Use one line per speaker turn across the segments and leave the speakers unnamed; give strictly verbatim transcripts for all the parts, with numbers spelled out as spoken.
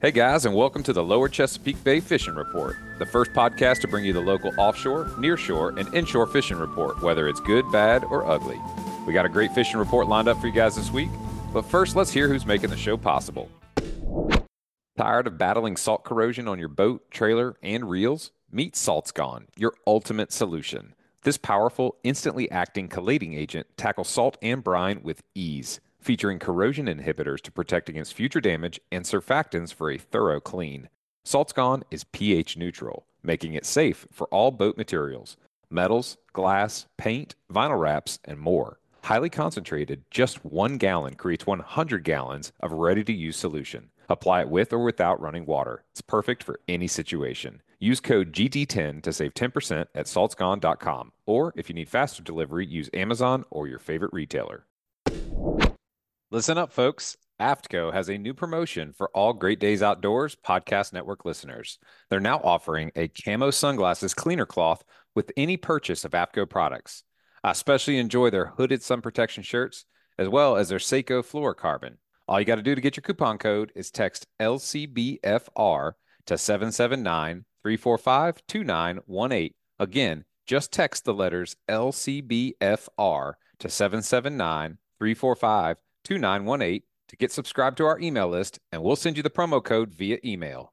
Hey guys, and welcome to the Lower Chesapeake Bay Fishing Report, the first podcast to bring you the local offshore, nearshore, and inshore fishing report, whether it's good, bad, or ugly. We got a great fishing report lined up for you guys this week, but first let's hear who's making the show possible. Tired of battling salt corrosion on your boat, trailer, and reels? Meet Salt's Gone, your ultimate solution. This powerful, instantly acting chelating agent tackles salt and brine with ease, featuring corrosion inhibitors to protect against future damage and surfactants for a thorough clean. Salt's Gone is pH neutral, making it safe for all boat materials, metals, glass, paint, vinyl wraps, and more. Highly concentrated, just one gallon creates one hundred gallons of ready-to-use solution. Apply it with or without running water. It's perfect for any situation. Use code G T ten to save ten percent at salts gone dot com. Or if you need faster delivery, use Amazon or your favorite retailer. Listen up, folks. AFTCO has a new promotion for all Great Days Outdoors Podcast Network listeners. They're now offering a camo sunglasses cleaner cloth with any purchase of AFTCO products. I especially enjoy their hooded sun protection shirts, as well as their Seiko fluorocarbon. All you got to do to get your coupon code is text L C B F R to seven seven nine, three four five, two nine one eight. Again, just text the letters L C B F R to seven seven nine, three four five, two nine one eight to get subscribed to our email list, and we'll send you the promo code via email.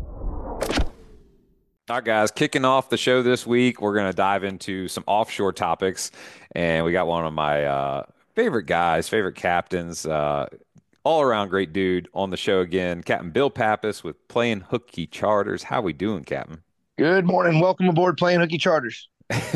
All right, guys, kicking off the show this week, we're going to dive into some offshore topics, and we got one of my uh, favorite guys, favorite captains, uh, all-around great dude on the show again, Captain Bill Pappas with Playing Hooky Charters. How we doing, Captain?
Good morning. Welcome aboard Playing Hooky Charters.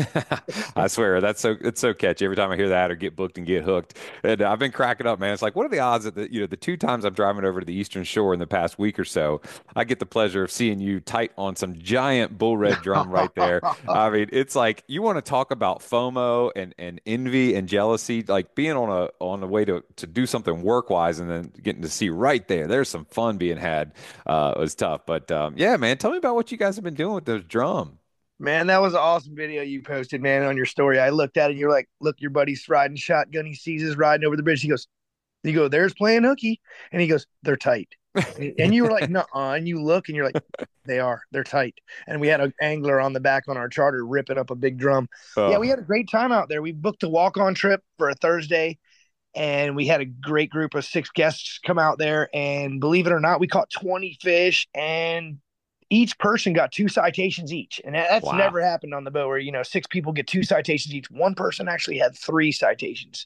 I swear that's so it's so catchy every time I hear that or get booked and get hooked. And I've been cracking up, man. It's like, what are the odds that the, you know the two times I'm driving over to the Eastern Shore in the past week or so, I get the pleasure of seeing you tight on some giant bull red drum right there. I mean, it's like you want to talk about FOMO and, and envy and jealousy, like being on a on a way to to do something work wise and then getting to see right there. There's some fun being had. Uh, it was tough, but um, yeah, man. Tell me about what you guys have been doing with those drums.
Man, that was an awesome video you posted, man, on your story. I looked at it and you're like, look, your buddy's riding shotgun. He sees us riding over the bridge. He goes, you go, there's Playing Hooky. And he goes, they're tight. And you were like, nuh-uh. And you look and you're like, they are. They're tight. And we had an angler on the back on our charter ripping up a big drum. Yeah, we
Oh,
had a great time out there. We booked a walk-on trip for a Thursday, and we had a great group of six guests come out there. And believe it or not, we caught twenty fish, and each person got two citations each. And that's
wow.
never happened on the boat where, you know, six people get two citations each. One person actually had three citations.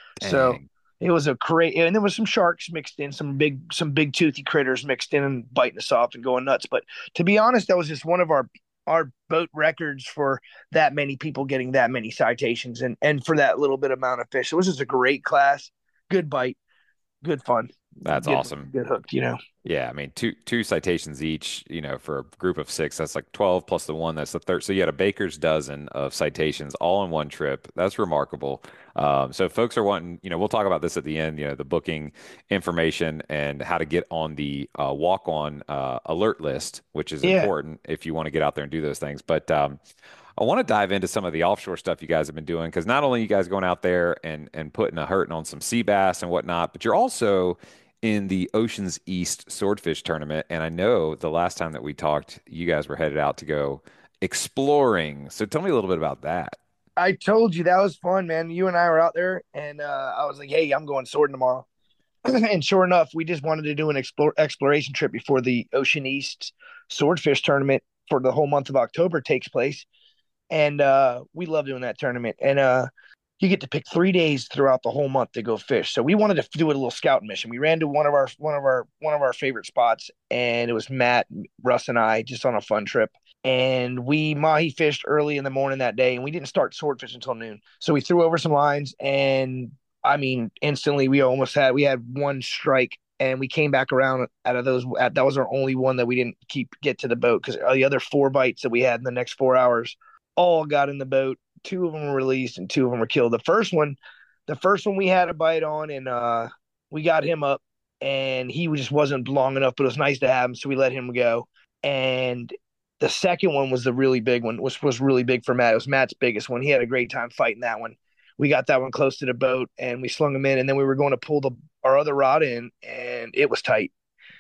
So
Dang.
it was a great, and there was some sharks mixed in, some big, some big toothy critters mixed in and biting us off and going nuts. But to be honest, that was just one of our our boat records for that many people getting that many citations and and for that little bit amount of fish. It was just a great class, good bite, good fun,
That's
get
awesome.
get hooked, you know.
Yeah, I mean, two two citations each, you know, for a group of six, that's like twelve plus the one, that's the third. So you had a baker's dozen of citations all in one trip. That's remarkable. Um, so if folks are wanting, you know, we'll talk about this at the end, you know, the booking information and how to get on the uh, walk-on uh, alert list, which is
Yeah,
important if you want to get out there and do those things. But um, I want to dive into some of the offshore stuff you guys have been doing because not only you guys going out there and and putting a hurting on some sea bass and whatnot, but you're also in the Oceans East Swordfish Tournament. And I know the last time that we talked, you guys were headed out to go exploring. So tell me a little bit about that.
I told you that was fun, man. You and I were out there, and uh, I was like, "Hey, I'm going swording tomorrow." And sure enough, we just wanted to do an explore, exploration trip before the Ocean East Swordfish Tournament for the whole month of October takes place. And uh, we love doing that tournament. And uh, you get to pick three days throughout the whole month to go fish. So we wanted to do a little scouting mission. We ran to one of our one of our one of our favorite spots, and it was Matt, Russ, and I just on a fun trip. And we mahi fished early in the morning that day, and we didn't start swordfish until noon. So we threw over some lines, and I mean, instantly we almost had we had one strike, and we came back around out of those. That was our only one that we didn't keep get to the boat because the other four bites that we had in the next four hours all got in the boat. Two of them were released and two of them were killed. The first one, the first one we had a bite on, and uh, we got him up, and he just wasn't long enough, but it was nice to have him, so we let him go. And the second one was the really big one, which was really big for Matt. It was Matt's biggest one. He had a great time fighting that one. We got that one close to the boat, and we slung him in, and then we were going to pull the our other rod in, and it was tight.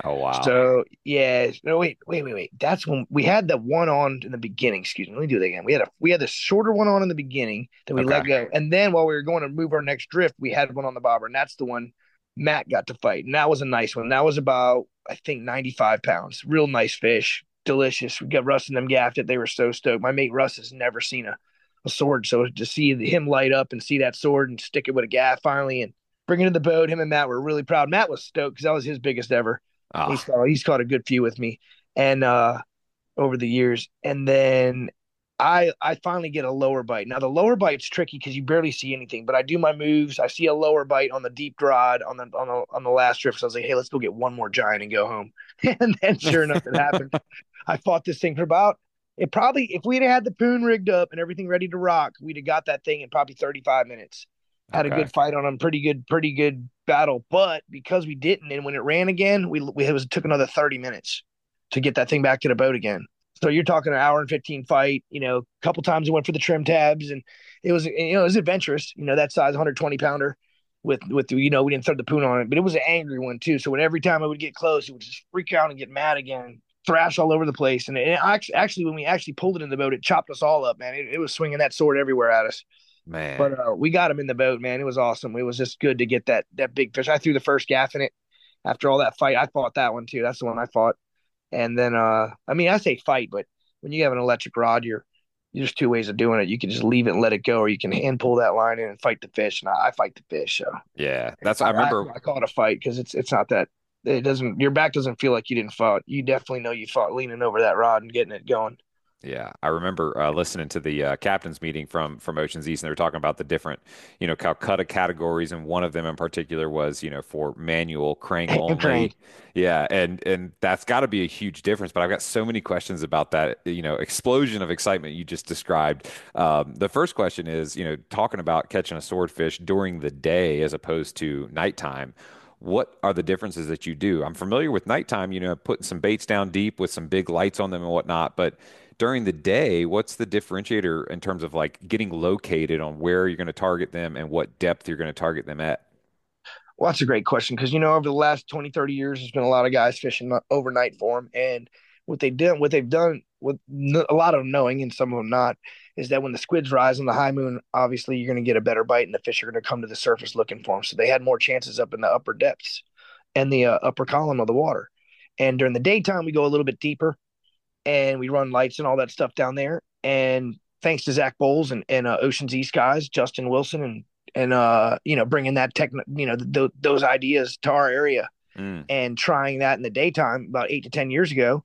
Oh, wow.
So yeah, no wait, wait, wait, wait. That's when we had the one on in the beginning. Excuse me. Let me do that again. We had a we had the shorter one on in the beginning that we let
Okay.
go, and then while we were going to move our next drift, we had one on the bobber, and that's the one Matt got to fight, and that was a nice one. That was about I think ninety-five pounds. Real nice fish, delicious. We got Russ and them gaffed it. They were so stoked. My mate Russ has never seen a, a sword, so to see him light up and see that sword and stick it with a gaff finally and bring it to the boat, him and Matt were really proud. Matt was stoked because that was his biggest ever. He's
Ah,
caught he's caught a good few with me, and uh, over the years, and then I I finally get a lower bite. Now the lower bite's tricky because you barely see anything, but I do my moves. I see a lower bite on the deep rod on the on the on the last drift. So I was like, hey, let's go get one more giant and go home. And then sure enough, it happened. I fought this thing for about it probably if we'd had the poon rigged up and everything ready to rock, we'd have got that thing in probably thirty-five minutes. Had a
okay.
good fight on him, pretty good, pretty good battle. But because we didn't, and when it ran again, we we it was it took another thirty minutes to get that thing back to the boat again. So you're talking an hour and fifteen fight. You know, a couple times we went for the trim tabs, and it was you know it was adventurous. You know that size one hundred twenty pounder with with you know we didn't throw the poon on it, but it was an angry one too. So when every time I would get close, it would just freak out and get mad again, thrash all over the place. And it actually actually when we actually pulled it in the boat, it chopped us all up, man. It, it was swinging that sword everywhere at us. But
Man.
uh, we got him in the boat, man. It was awesome. It was just good to get that that big fish. I threw the first gaff in it after all that fight. I fought that one too. That's the one I fought. And then, uh, I mean, I say fight, but when you have an electric rod, you're there's two ways of doing it. You can just leave it and let it go, or you can hand pull that line in and fight the fish. And I, I fight the fish. So
Yeah. That's, I
I, I,
remember.
I call it a fight because it's it's not that it doesn't your back doesn't feel like you didn't fight. You definitely know you fought leaning over that rod and getting it going.
Yeah, I remember uh, listening to the uh, captain's meeting from from Oceans East, and they were talking about the different, you know, Calcutta categories, and one of them in particular was, you know, for manual crank
Hand
only.
crank.
Yeah, and and that's got to be a huge difference. But I've got so many questions about that, you know, explosion of excitement you just described. Um, the first question is, you know, talking about catching a swordfish during the day as opposed to nighttime. What are the differences that you do? I'm familiar with nighttime, you know, putting some baits down deep with some big lights on them and whatnot, but during the day, what's the differentiator in terms of like getting located on where you're going to target them and what depth you're going to target them at?
Well, that's a great question because you know over the last twenty, thirty years, there's been a lot of guys fishing overnight for them, and what they did, what they've done, with a lot of them knowing and some of them not, is that when the squids rise on the high moon, obviously you're going to get a better bite, and the fish are going to come to the surface looking for them. So they had more chances up in the upper depths and the uh, upper column of the water. And during the daytime, we go a little bit deeper, and we run lights and all that stuff down there. And thanks to Zach Bowles and, and uh, Ocean's East guys, Justin Wilson and and uh, you know bringing that tech, you know, th- those ideas to our area
Mm,
and trying that in the daytime about eight to ten years ago,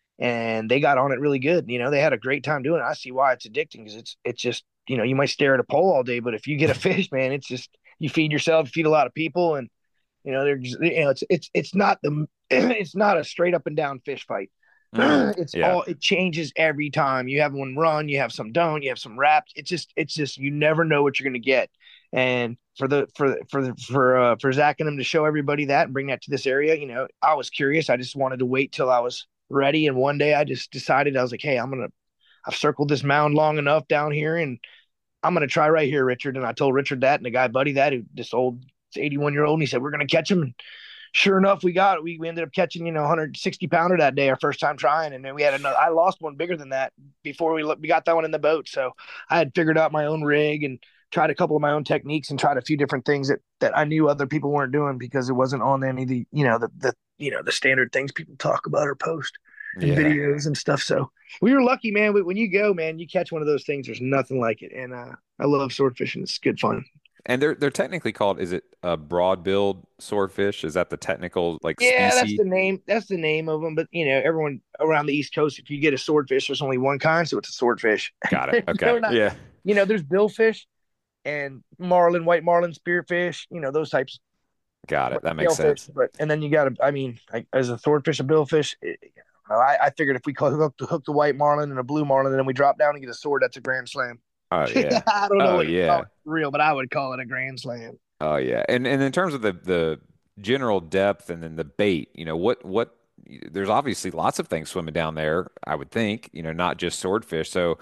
and they got on it really good. You know, they had a great time doing it. I see why it's addicting because it's it's just you know you might stare at a pole all day, but if you get a fish, man, it's just you feed yourself, you feed a lot of people, and you know they're just, you know it's it's it's not the it's not a straight up and down fish fight.
mm,
It's
yeah,
all it changes every time. You have one run, you have some don't, you have some wraps. It's just it's just you never know what you're gonna get. And for the for for the, for uh, for Zach and them to show everybody that and bring that to this area, you know, I was curious. I just wanted to wait till I was ready. And one day I just decided I was like, hey, I'm gonna I've circled this mound long enough down here, and I'm gonna try right here, Richard. And I told Richard that, and the guy Buddy that, who this old eighty-one year old, and he said we're gonna catch him. And sure enough, we got it. We, we ended up catching, you know, one hundred sixty pounder that day, our first time trying. And then we had another, I lost one bigger than that before we, we got that one in the boat. So I had figured out my own rig and tried a couple of my own techniques and tried a few different things that, that I knew other people weren't doing because it wasn't on any of the, you know, the, the, you know, the standard things people talk about or post and
yeah.
videos and stuff. So we were lucky, man. When you go, man, you catch one of those things, there's nothing like it. And uh, I love sword fishing. It's good fun.
And they're they're technically called, is it a broad-billed swordfish? Is that the technical like
Yeah, that's
species?
the name. That's the name of them. But you know, everyone around the East Coast, if you get a swordfish, there's only one kind, so it's a swordfish.
Got it. Okay.
They're not.
Yeah.
You know, there's billfish and marlin, white marlin, spearfish. You know, those types,
Got it. That makes
scalefish.
sense.
But and then you got to. I mean, like, as a swordfish, a billfish. It, I, I figured if we call, hook, hook the white marlin and a blue marlin, and then we drop down and get a sword, that's a grand slam.
Oh yeah.
I don't know
Oh
what you call
yeah.
it for real, but I would call it a grand slam.
Oh yeah. And and in terms of the the general depth and then the bait, you know, what what there's obviously lots of things swimming down there, I would think, you know, not just swordfish. So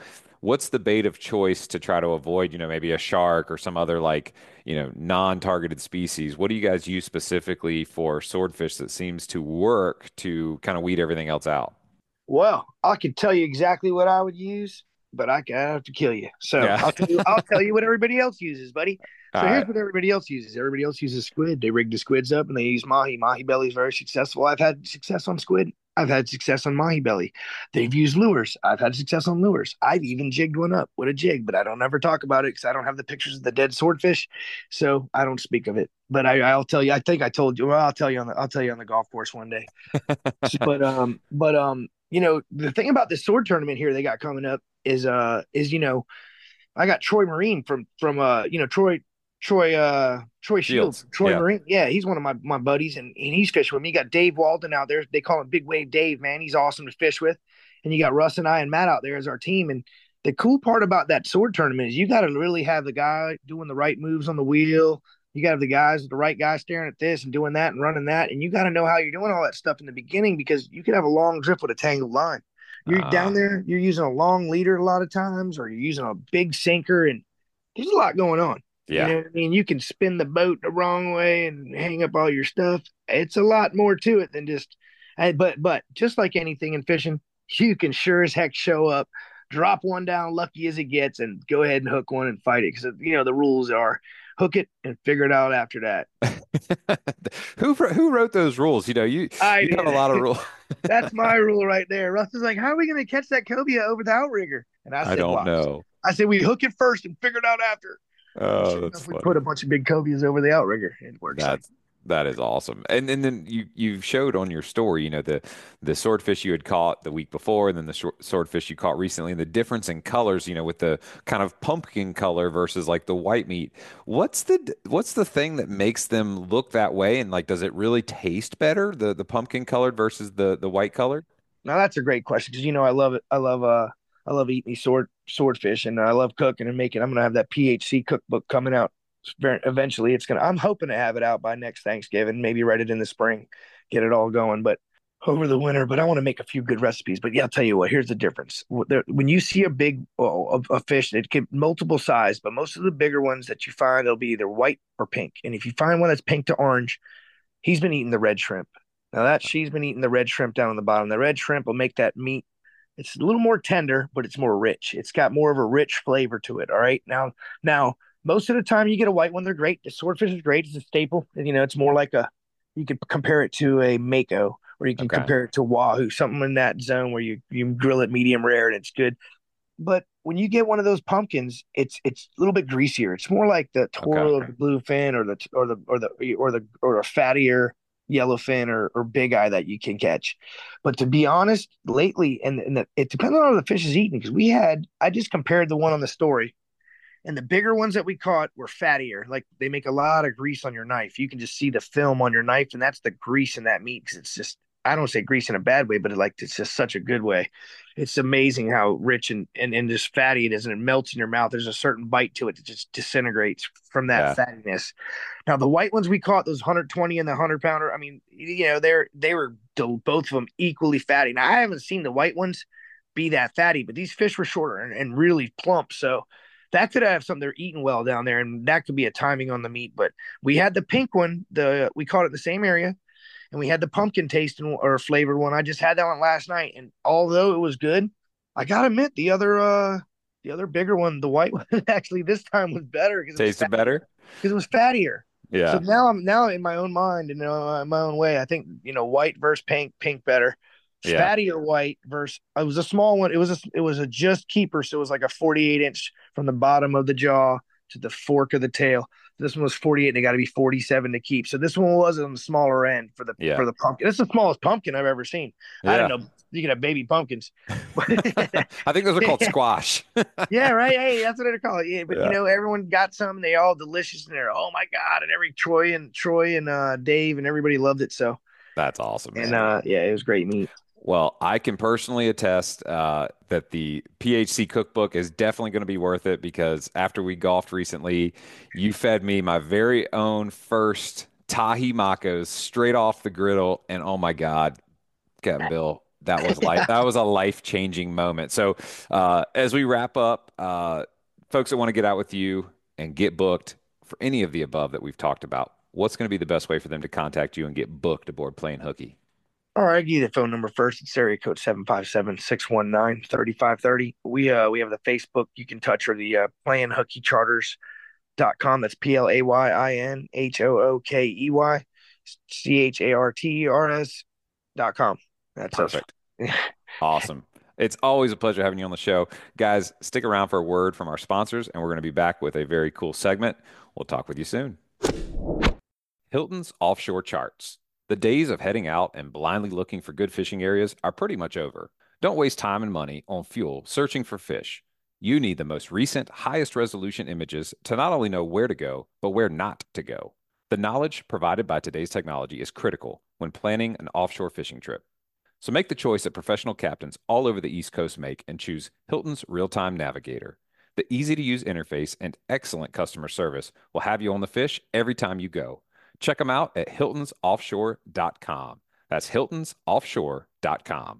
what's the bait of choice to try to avoid, you know, maybe a shark or some other like, you know, non-targeted species? What do you guys use specifically for swordfish that seems to work to kind of weed everything else out?
Well, I can tell you exactly what I would use, but I I have to kill you. So
Yeah.
I'll tell you I'll tell you what everybody else uses, buddy.
All
So here's
right.
what everybody else uses. Everybody else uses squid. They rig the squids up and they use mahi. Mahi belly is very successful. I've had success on squid. I've had success on mahi belly. They've used lures. I've had success on lures. I've even jigged one up with a jig, but I don't ever talk about it because I don't have the pictures of the dead swordfish, so I don't speak of it. But I, I'll tell you. I think I told you. Well, I'll tell you on the. I'll tell you on the golf course one day. But um, but um, you know, the thing about this sword tournament here they got coming up is uh is you know I got Troy Marine from from uh you know Troy Troy uh Troy Shields
Shields.
Troy
Yeah.
Marine, yeah, he's one of my my buddies, and, and he's fishing with me. You got Dave Walden out there, they call him Big Wave Dave, man, he's awesome to fish with. And you got Russ and I and Matt out there as our team. And the cool part about that sword tournament is you got to really have the guy doing the right moves on the wheel. You got to have the guys, the right guy staring at this and doing that and running that. And you got to know how you're doing all that stuff in the beginning because you could have a long drift with a tangled line. You're down
Ah,
there, you're using a long leader a lot of times, or you're using a big sinker, and there's a lot going on. You
yeah.
know what I mean? You can spin the boat the wrong way and hang up all your stuff. It's a lot more to it than just, eh, but but just like anything in fishing, you can sure as heck show up, drop one down, lucky as it gets, and go ahead and hook one and fight it. Because you know the rules are hook it and figure it out after that.
Who wr- who wrote those rules? You know, you
I
you have a
did.
lot of rules.
That's my rule right there. Russ is like, "How are we going to catch that cobia over the outrigger?" And I
I
said,
don't
"Watch."
know.
I said, "We hook it first and figure it out after." And
Oh,
sure
that's
enough, we put
funny.
a bunch of big cobias over the outrigger. It works like
That's that is awesome. And and then you you showed on your story, you know, the the swordfish you had caught the week before, and then the short, swordfish you caught recently, and the difference in colors, you know, with the kind of pumpkin color versus like the white meat. What's the what's the thing that makes them look that way? And like, does it really taste better, the the pumpkin colored versus the the white colored?
now. That's a great question because you know I love it. I love uh I love eating these sword swordfish, and I love cooking and making. I'm gonna have that P H C cookbook coming out very, eventually. It's gonna. I'm hoping to have it out by next Thanksgiving. Maybe write it in the spring, get it all going. But over the winter, but I want to make a few good recipes. But yeah, I'll tell you what, here's the difference. When you see a big oh, a, a fish, it can multiple size, but most of the bigger ones that you find, they'll be either white or pink. And if you find one that's pink to orange, he's been eating the red shrimp. Now that she's been eating the red shrimp down on the bottom. The red shrimp will make that meat. It's a little more tender, but it's more rich. It's got more of a rich flavor to it. All right. Now, now most of the time you get a white one, they're great. The swordfish is great. It's a staple. You know, it's more like a you could compare it to a mako, or you can
Okay.
compare it to wahoo, something in that zone where you you grill it medium rare and it's good. But when you get one of those pumpkins, it's it's a little bit greasier. It's more like the
Okay.
Toro or the bluefin or the or the or the or the or a fattier yellowfin or, or big eye that you can catch. But to be honest, lately, and, and the, it depends on how the fish is eating because we had I just compared the one on the story, and the bigger ones that we caught were fattier. Like they make a lot of grease on your knife. You can just see the film on your knife, and that's the grease in that meat because it's just I don't say grease in a bad way, but it, like it's just such a good way. It's amazing how rich and, and and just fatty it is, and it melts in your mouth. There's a certain bite to it that just disintegrates from that
Yeah.
fattiness. Now the white ones we caught, those one hundred twenty and the one hundred pounder. I mean, you know, they're they were both of them equally fatty. Now I haven't seen the white ones be that fatty, but these fish were shorter and, and really plump. So that could have something they're eating well down there, and that could be a timing on the meat. But we had the pink one, the we caught it in the same area, and we had the pumpkin tasting or flavored one. I just had that one last night, and although it was good, I gotta admit the other uh the other bigger one, the white one, actually this time was better because it was
Tasted
fattier.
better?
Because it was fattier. So
Yeah.
now I'm now in my own mind and uh, in my own way. I think you know white versus pink, pink better.
Yeah.
Fatty or white versus it was a small one. It was a, it was a just keeper, so it was like a forty-eight inch from the bottom of the jaw to the fork of the tail. This one was forty-eight, and they got to be forty-seven to keep. So this one was on the smaller end for the
Yeah.
for the pumpkin. It's the smallest pumpkin I've ever seen. I didn't
Yeah.
know you could have baby pumpkins.
I think those are called squash.
Yeah, right. Hey, that's what they're called. Yeah, but you
Yeah.
know, everyone got some. They all delicious, and they're oh my god, and every Troy and Troy and uh, Dave and everybody loved it. So
That's awesome,
and
man.
uh, yeah, it was great meat.
Well, I can personally attest uh, that the P H C cookbook is definitely going to be worth it because after we golfed recently, you fed me my very own first Tahi Makos straight off the griddle. And oh my God, Captain Bill, That was like that was a life-changing moment. So, uh, as we wrap up, uh, folks that want to get out with you and get booked for any of the above that we've talked about, what's going to be the best way for them to contact you and get booked aboard Playing Hooky?
All right, I'll give you the phone number first. It's area code seven five seven, six one nine, three five three zero. We uh we have the Facebook you can touch, or the uh playing hooky charters dot com. That's P L A Y I N H O O K E Y C H A R T E R S dot com. That's us.
Perfect. Awesome. It's always a pleasure having you on the show. Guys, stick around for a word from our sponsors, and we're going to be back with a very cool segment. We'll talk with you soon. Hilton's Offshore Charts. The days of heading out and blindly looking for good fishing areas are pretty much over. Don't waste time and money on fuel searching for fish. You need the most recent, highest resolution images to not only know where to go, but where not to go. The knowledge provided by today's technology is critical when planning an offshore fishing trip. So make the choice that professional captains all over the East Coast make and choose Hilton's Real-Time Navigator. The easy-to-use interface and excellent customer service will have you on the fish every time you go. Check them out at hiltons offshore dot com. That's hiltons offshore dot com.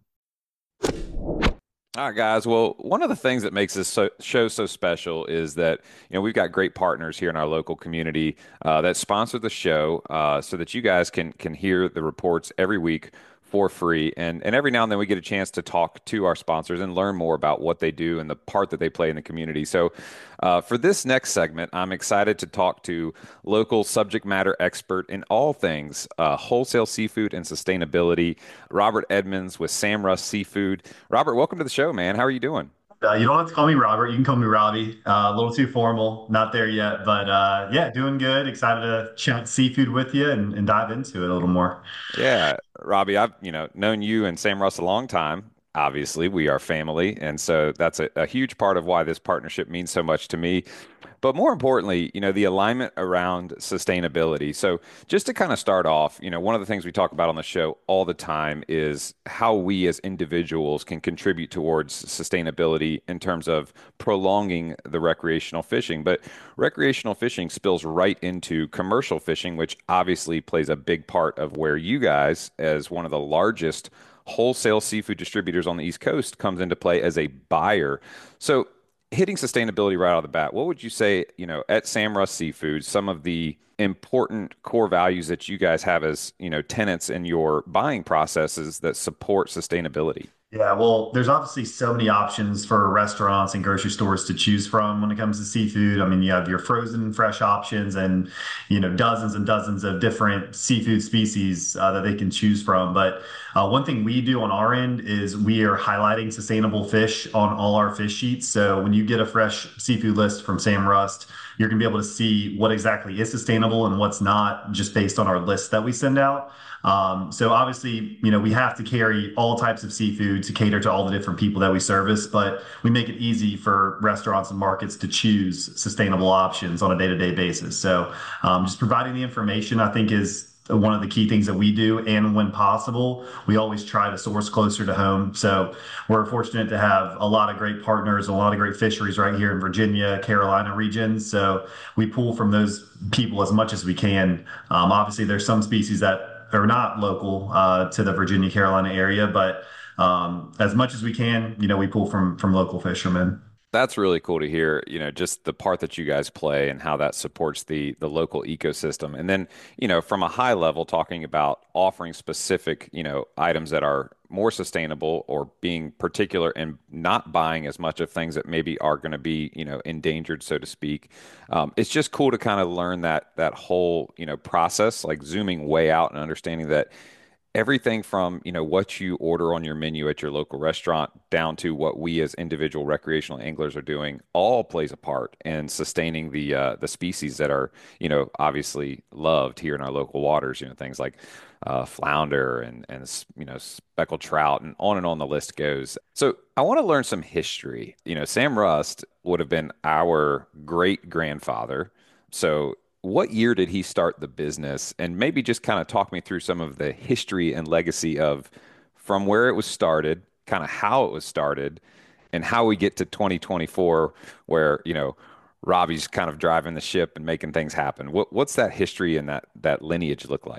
All right, guys. Well, one of the things that makes this so, show so special is that, you know, we've got great partners here in our local community uh, that sponsor the show uh, so that you guys can can hear the reports every week for free. And and every now and then we get a chance to talk to our sponsors and learn more about what they do and the part that they play in the community. So uh, for this next segment, I'm excited to talk to local subject matter expert in all things uh, wholesale seafood and sustainability, Robert Edmonds with Sam Russ Seafood. Robert, welcome to the show, man. How are you doing?
Uh, you don't have to call me Robert. You can call me Robbie. Uh, a little too formal. Not there yet, but uh, yeah, doing good. Excited to chat seafood with you and, and dive into it a little more.
Yeah, Robbie, I've, you know, known you and Sam Russ a long time. Obviously, we are family, and so that's a, a huge part of why this partnership means so much to me. But more importantly, you know, the alignment around sustainability. So just to kind of start off, you know, one of the things we talk about on the show all the time is how we as individuals can contribute towards sustainability in terms of prolonging the recreational fishing. But recreational fishing spills right into commercial fishing, which obviously plays a big part of where you guys, as one of the largest wholesale seafood distributors on the East Coast, comes into play as a buyer. So hitting sustainability right out of the bat, what would you say, you know, at Sam Russ Seafood, some of the important core values that you guys have as, you know, tenants in your buying processes that support sustainability?
Yeah, well, there's obviously so many options for restaurants and grocery stores to choose from when it comes to seafood. I mean, you have your frozen fresh options and, you know, dozens and dozens of different seafood species uh, that they can choose from. But uh, one thing we do on our end is we are highlighting sustainable fish on all our fish sheets. So when you get a fresh seafood list from Sam Rust, you're going to be able to see what exactly is sustainable and what's not, just based on our list that we send out. Um, so obviously, you know, we have to carry all types of seafood to cater to all the different people that we service, but we make it easy for restaurants and markets to choose sustainable options on a day-to-day basis. So um, just providing the information, I think, is one of the key things that we do. And when possible, we always try to source closer to home. So we're fortunate to have a lot of great partners, a lot of great fisheries right here in Virginia, Carolina regions. So we pull from those people as much as we can. Um, obviously, there's some species that are not local uh, to the Virginia, Carolina area, but um, as much as we can, you know, we pull from from local fishermen.
That's really cool to hear, you know, just the part that you guys play and how that supports the the local ecosystem. And then, you know, from a high level, talking about offering specific, you know, items that are more sustainable or being particular and not buying as much of things that maybe are going to be, you know, endangered, so to speak. Um, it's just cool to kind of learn that that whole, you know, process, like zooming way out and understanding that everything from, you know, what you order on your menu at your local restaurant down to what we as individual recreational anglers are doing all plays a part in sustaining the uh, the species that are, you know, obviously loved here in our local waters, you know, things like uh, flounder and and you know, speckled trout, and on and on the list goes. So I want to learn some history. You know, Sam Rust would have been our great grandfather. So what year did he start the business? And maybe just kind of talk me through some of the history and legacy of from where it was started, kind of how it was started, and how we get to twenty twenty-four, where, you know, Robbie's kind of driving the ship and making things happen. What what's that history and that that lineage look like?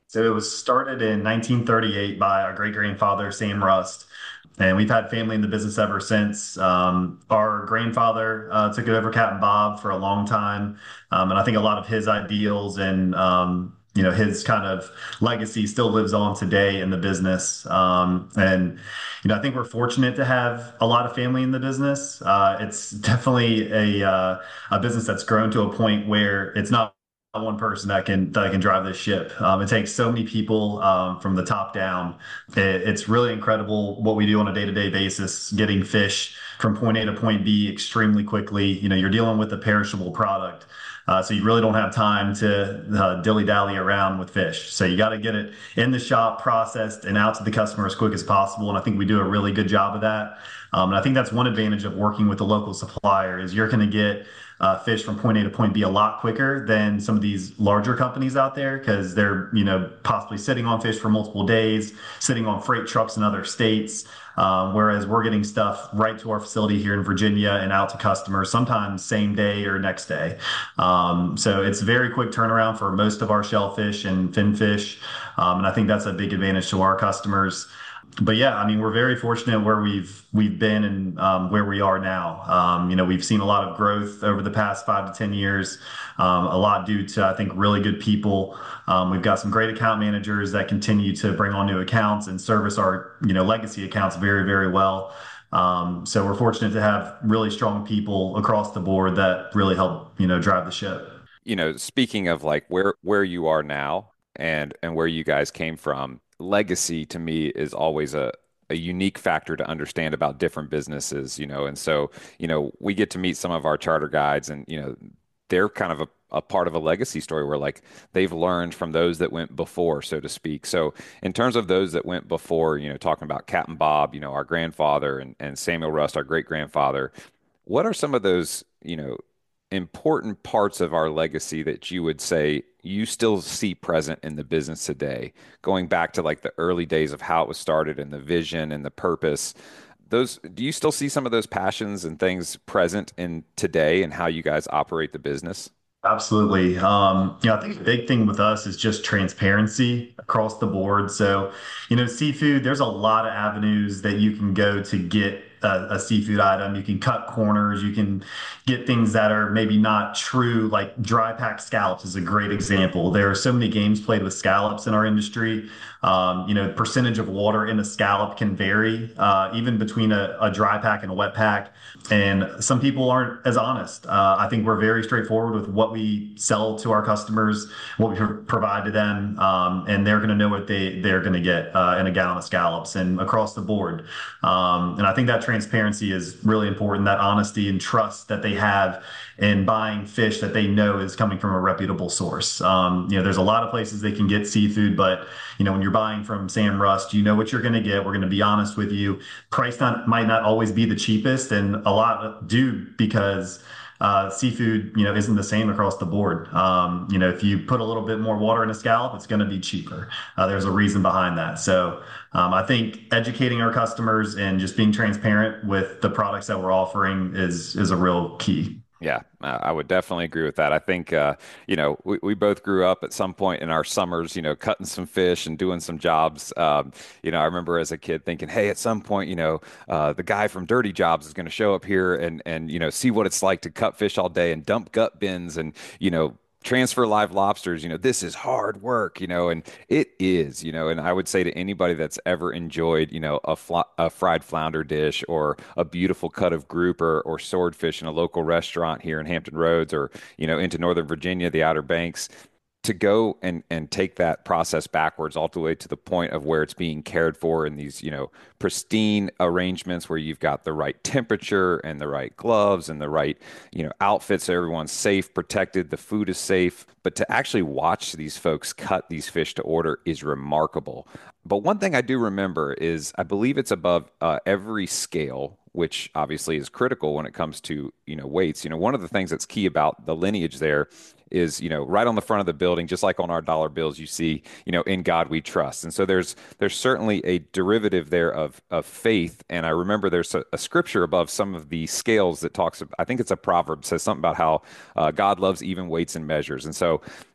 So it was started in nineteen thirty-eight by our great grandfather, Sam Rust. And we've had family in the business ever since. Um, our grandfather uh, took it over Captain Bob for a long time. Um, and I think a lot of his ideals and, um, you know, his kind of legacy still lives on today in the business. Um, and, you know, I think we're fortunate to have a lot of family in the business. Uh, it's definitely a, uh, a business that's grown to a point where it's not one person that can that can drive this ship. Um, it takes so many people um, from the top down. It, it's really incredible what we do on a day-to-day basis, getting fish from point A to point B extremely quickly. You know, you're dealing with a perishable product. Uh, so you really don't have time to uh, dilly-dally around with fish. So you got to get it in the shop, processed, and out to the customer as quick as possible. And I think we do a really good job of that. Um, and I think that's one advantage of working with a local supplier is you're going to get uh, fish from point A to point B a lot quicker than some of these larger companies out there because they're, you know, possibly sitting on fish for multiple days, sitting on freight trucks in other states. Um, whereas we're getting stuff right to our facility here in Virginia and out to customers, sometimes same day or next day. Um, so it's a very quick turnaround for most of our shellfish and finfish. Um, and I think that's a big advantage to our customers. But yeah, I mean, we're very fortunate where we've we've been and um, where we are now. Um, you know, we've seen a lot of growth over the past five to ten years. Um, a lot due to I think really good people. Um, we've got some great account managers that continue to bring on new accounts and service our you know legacy accounts very very well. Um, so we're fortunate to have really strong people across the board that really help you know drive the ship.
You know, speaking of like where where you are now and and where you guys came from, legacy to me is always a a unique factor to understand about different businesses, you know. And so, you know, we get to meet some of our charter guides and, you know, they're kind of a, a part of a legacy story where like they've learned from those that went before, so to speak. So in terms of those that went before, you know, talking about Captain Bob, you know, our grandfather and, and Samuel Rust, our great grandfather, what are some of those, you know, important parts of our legacy that you would say you still see present in the business today, going back to like the early days of how it was started and the vision and the purpose? Those, do you still see some of those passions and things present in today and how you guys operate the business?
Absolutely. Um, you know, I think the big thing with us is just transparency across the board. So, you know, seafood, there's a lot of avenues that you can go to get a, a seafood item. You can cut corners. You can get things that are maybe not true, like dry packed scallops is a great example. There are so many games played with scallops in our industry. Um, you know, percentage of water in a scallop can vary, uh, even between a, a dry pack and a wet pack. And some people aren't as honest. Uh, I think we're very straightforward with what we sell to our customers, what we pro- provide to them, um, and they're going to know what they they're going to get uh, in a gallon of scallops and across the board. Um, and I think that transparency is really important. That honesty and trust that they have in buying fish that they know is coming from a reputable source. Um, you know, there's a lot of places they can get seafood, but you know, when you're buying from Sam Rust, you know what you're going to get. We're going to be honest with you. Price not might not always be the cheapest, and a lot do because uh, seafood, you know, isn't the same across the board. Um, you know, if you put a little bit more water in a scallop, it's going to be cheaper. Uh, there's a reason behind that. So um, I think educating our customers and just being transparent with the products that we're offering is is a real key.
Yeah, uh, I would definitely agree with that. I think, uh, you know, we, we both grew up at some point in our summers, you know, cutting some fish and doing some jobs. Um, you know, I remember as a kid thinking, hey, at some point, you know, uh, the guy from Dirty Jobs is going to show up here and, and, you know, see what it's like to cut fish all day and dump gut bins and, you know, transfer live lobsters. You know, this is hard work, you know, and it is, you know, and I would say to anybody that's ever enjoyed, you know, a, fl- a fried flounder dish or a beautiful cut of grouper or swordfish in a local restaurant here in Hampton Roads or, you know, into Northern Virginia, the Outer Banks, to go and and take that process backwards all the way to the point of where it's being cared for in these, you know, pristine arrangements where you've got the right temperature and the right gloves and the right, you know, outfits so everyone's safe, protected, the food is safe. But to actually watch these folks cut these fish to order is remarkable. But one thing I do remember is I believe it's above uh, every scale, which obviously is critical when it comes to, you know, weights. You know, one of the things that's key about the lineage there is, you know, right on the front of the building, just like on our dollar bills, you see, you know, in God we trust. And so there's there's certainly a derivative there of of faith. And I remember there's a, a scripture above some of the scales that talks, I think it's a proverb, says something about how uh, God loves even weights and measures. And so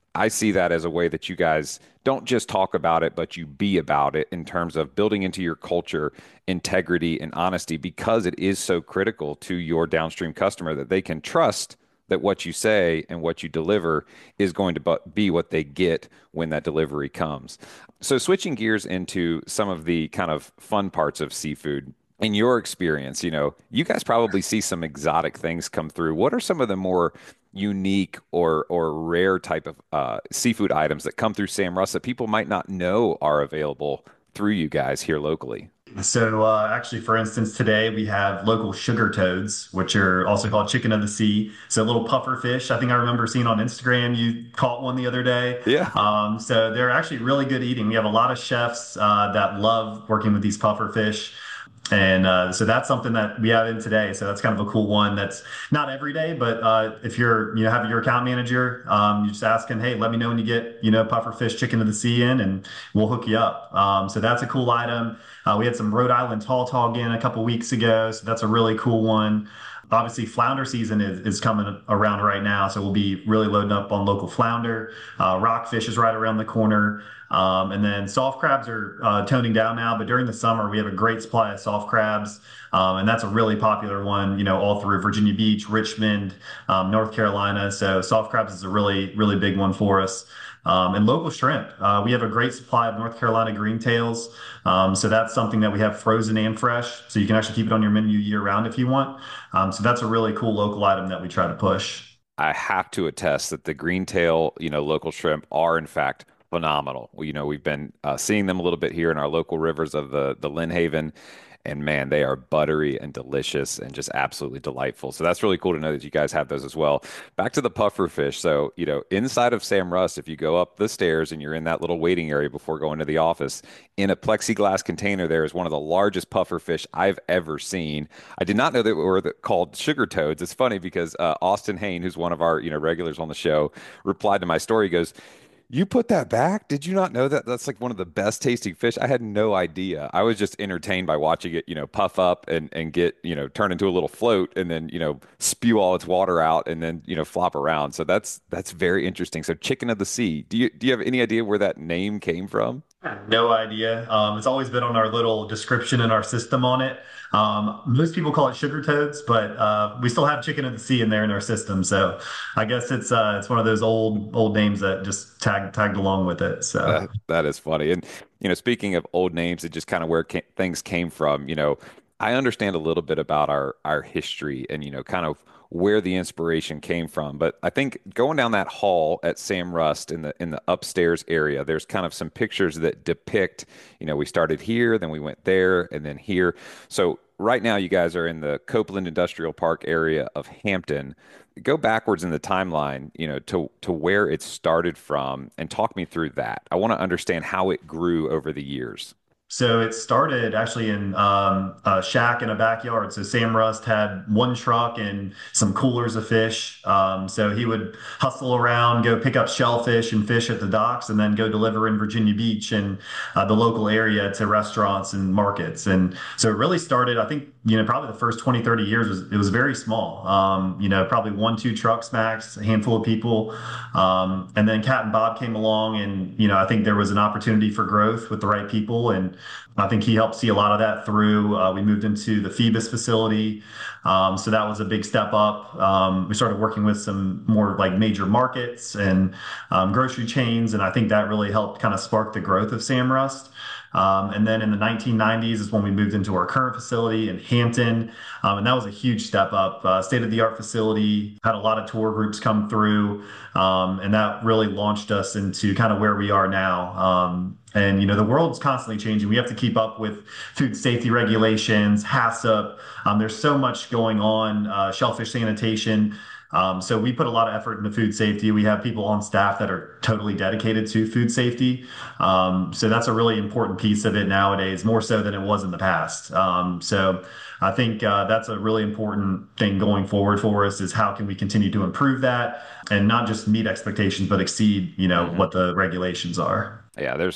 I see that as a way that you guys don't just talk about it, but you be about it in terms of building into your culture integrity and honesty because it is so critical to your downstream customer that they can trust that what you say and what you deliver is going to be what they get when that delivery comes. So, switching gears into some of the kind of fun parts of seafood, in your experience, you know, you guys probably see some exotic things come through. What are some of the more unique or or rare type of uh, seafood items that come through Sam Russ that people might not know are available through you guys here locally?
So, uh, actually, for instance, today we have local sugar toads, which are also called chicken of the sea. So, little puffer fish. I think I remember seeing on Instagram you caught one the other day.
Yeah.
Um, so, they're actually really good eating. We have a lot of chefs uh, that love working with these puffer fish. And uh, so that's something that we have in today. So that's kind of a cool one. That's not every day, but uh, if you're, you know, have your account manager, um, you just ask him, hey, let me know when you get, you know, puffer fish chicken of the sea in, and we'll hook you up. Um, so that's a cool item. Uh, we had some Rhode Island tautog in a couple weeks ago, so that's a really cool one. Obviously, flounder season is, is coming around right now, so we'll be really loading up on local flounder. Uh, rockfish is right around the corner. Um, and then soft crabs are uh, toning down now, but during the summer, we have a great supply of soft crabs. Um, and that's a really popular one, you know, all through Virginia Beach, Richmond, um, North Carolina. So soft crabs is a really, really big one for us. Um, and local shrimp. Uh, we have a great supply of North Carolina greentails. Um, so that's something that we have frozen and fresh. So you can actually keep it on your menu year round if you want. Um, so that's a really cool local item that we try to push.
I have to attest that the greentail, you know, local shrimp are in fact phenomenal. We, you know, we've been uh, seeing them a little bit here in our local rivers of the the Lynn Haven, and man, they are buttery and delicious and just absolutely delightful. So that's really cool to know that you guys have those as well. Back to the puffer fish. So, you know, inside of Sam Rust, if you go up the stairs and you're in that little waiting area before going to the office, in a plexiglass container, there is one of the largest puffer fish I've ever seen. I did not know that were the, called sugar toads. It's funny because uh, Austin Hain, who's one of our, you know, regulars on the show, replied to my story. He goes, you put that back? Did you not know that? That's like one of the best tasting fish. I had no idea. I was just entertained by watching it, you know, puff up and and get, you know, turn into a little float and then, you know, spew all its water out and then, you know, flop around. So that's that's very interesting. So chicken of the sea. Do you do you have any idea where that name came from?
No idea. Um, it's always been on our little description in our system on it. Um, most people call it sugar toads, but uh, we still have chicken of the sea in there in our system. So I guess it's uh, it's one of those old old names that just tagged tagged along with it. So
That, that is funny. And, you know, speaking of old names and just kind of where ca things came from, you know, I understand a little bit about our our history and, you know, kind of where the inspiration came from. But I think going down that hall at Sam Rust in the in the upstairs area, there's kind of some pictures that depict, you know, we started here, then we went there, and then here. So right now you guys are in the Copeland Industrial Park area of Hampton. Go backwards in the timeline, you know, to to where it started from and talk me through that. I want to understand how it grew over the years.
So it started actually in um, a shack in a backyard. So Sam Rust had one truck and some coolers of fish. Um, so he would hustle around, go pick up shellfish and fish at the docks, and then go deliver in Virginia Beach and uh, the local area to restaurants and markets. And so it really started, I think, you know, probably the first twenty, thirty years was, it was very small. Um, you know, probably one, two trucks max, a handful of people. Um, and then Cat and Bob came along and, you know, I think there was an opportunity for growth with the right people. And I think he helped see a lot of that through. Uh, we moved into the Phoebus facility. Um, so that was a big step up. Um, we started working with some more like major markets and um, grocery chains. And I think that really helped kind of spark the growth of Sam Rust. Um, and then in the nineteen nineties is when we moved into our current facility in Hampton. Um, and that was a huge step up, uh, state-of-the-art facility, had a lot of tour groups come through. Um, and that really launched us into kind of where we are now. Um, and, you know, the world's constantly changing. We have to keep up with food safety regulations, HACCP. Um, there's so much going on, uh, shellfish sanitation. Um, so we put a lot of effort into food safety. We have people on staff that are totally dedicated to food safety. Um, so that's a really important piece of it nowadays, more so than it was in the past. Um, so I think uh, that's a really important thing going forward for us is how can we continue to improve that and not just meet expectations, but exceed, you know, mm-hmm. what the regulations are.
Yeah, there's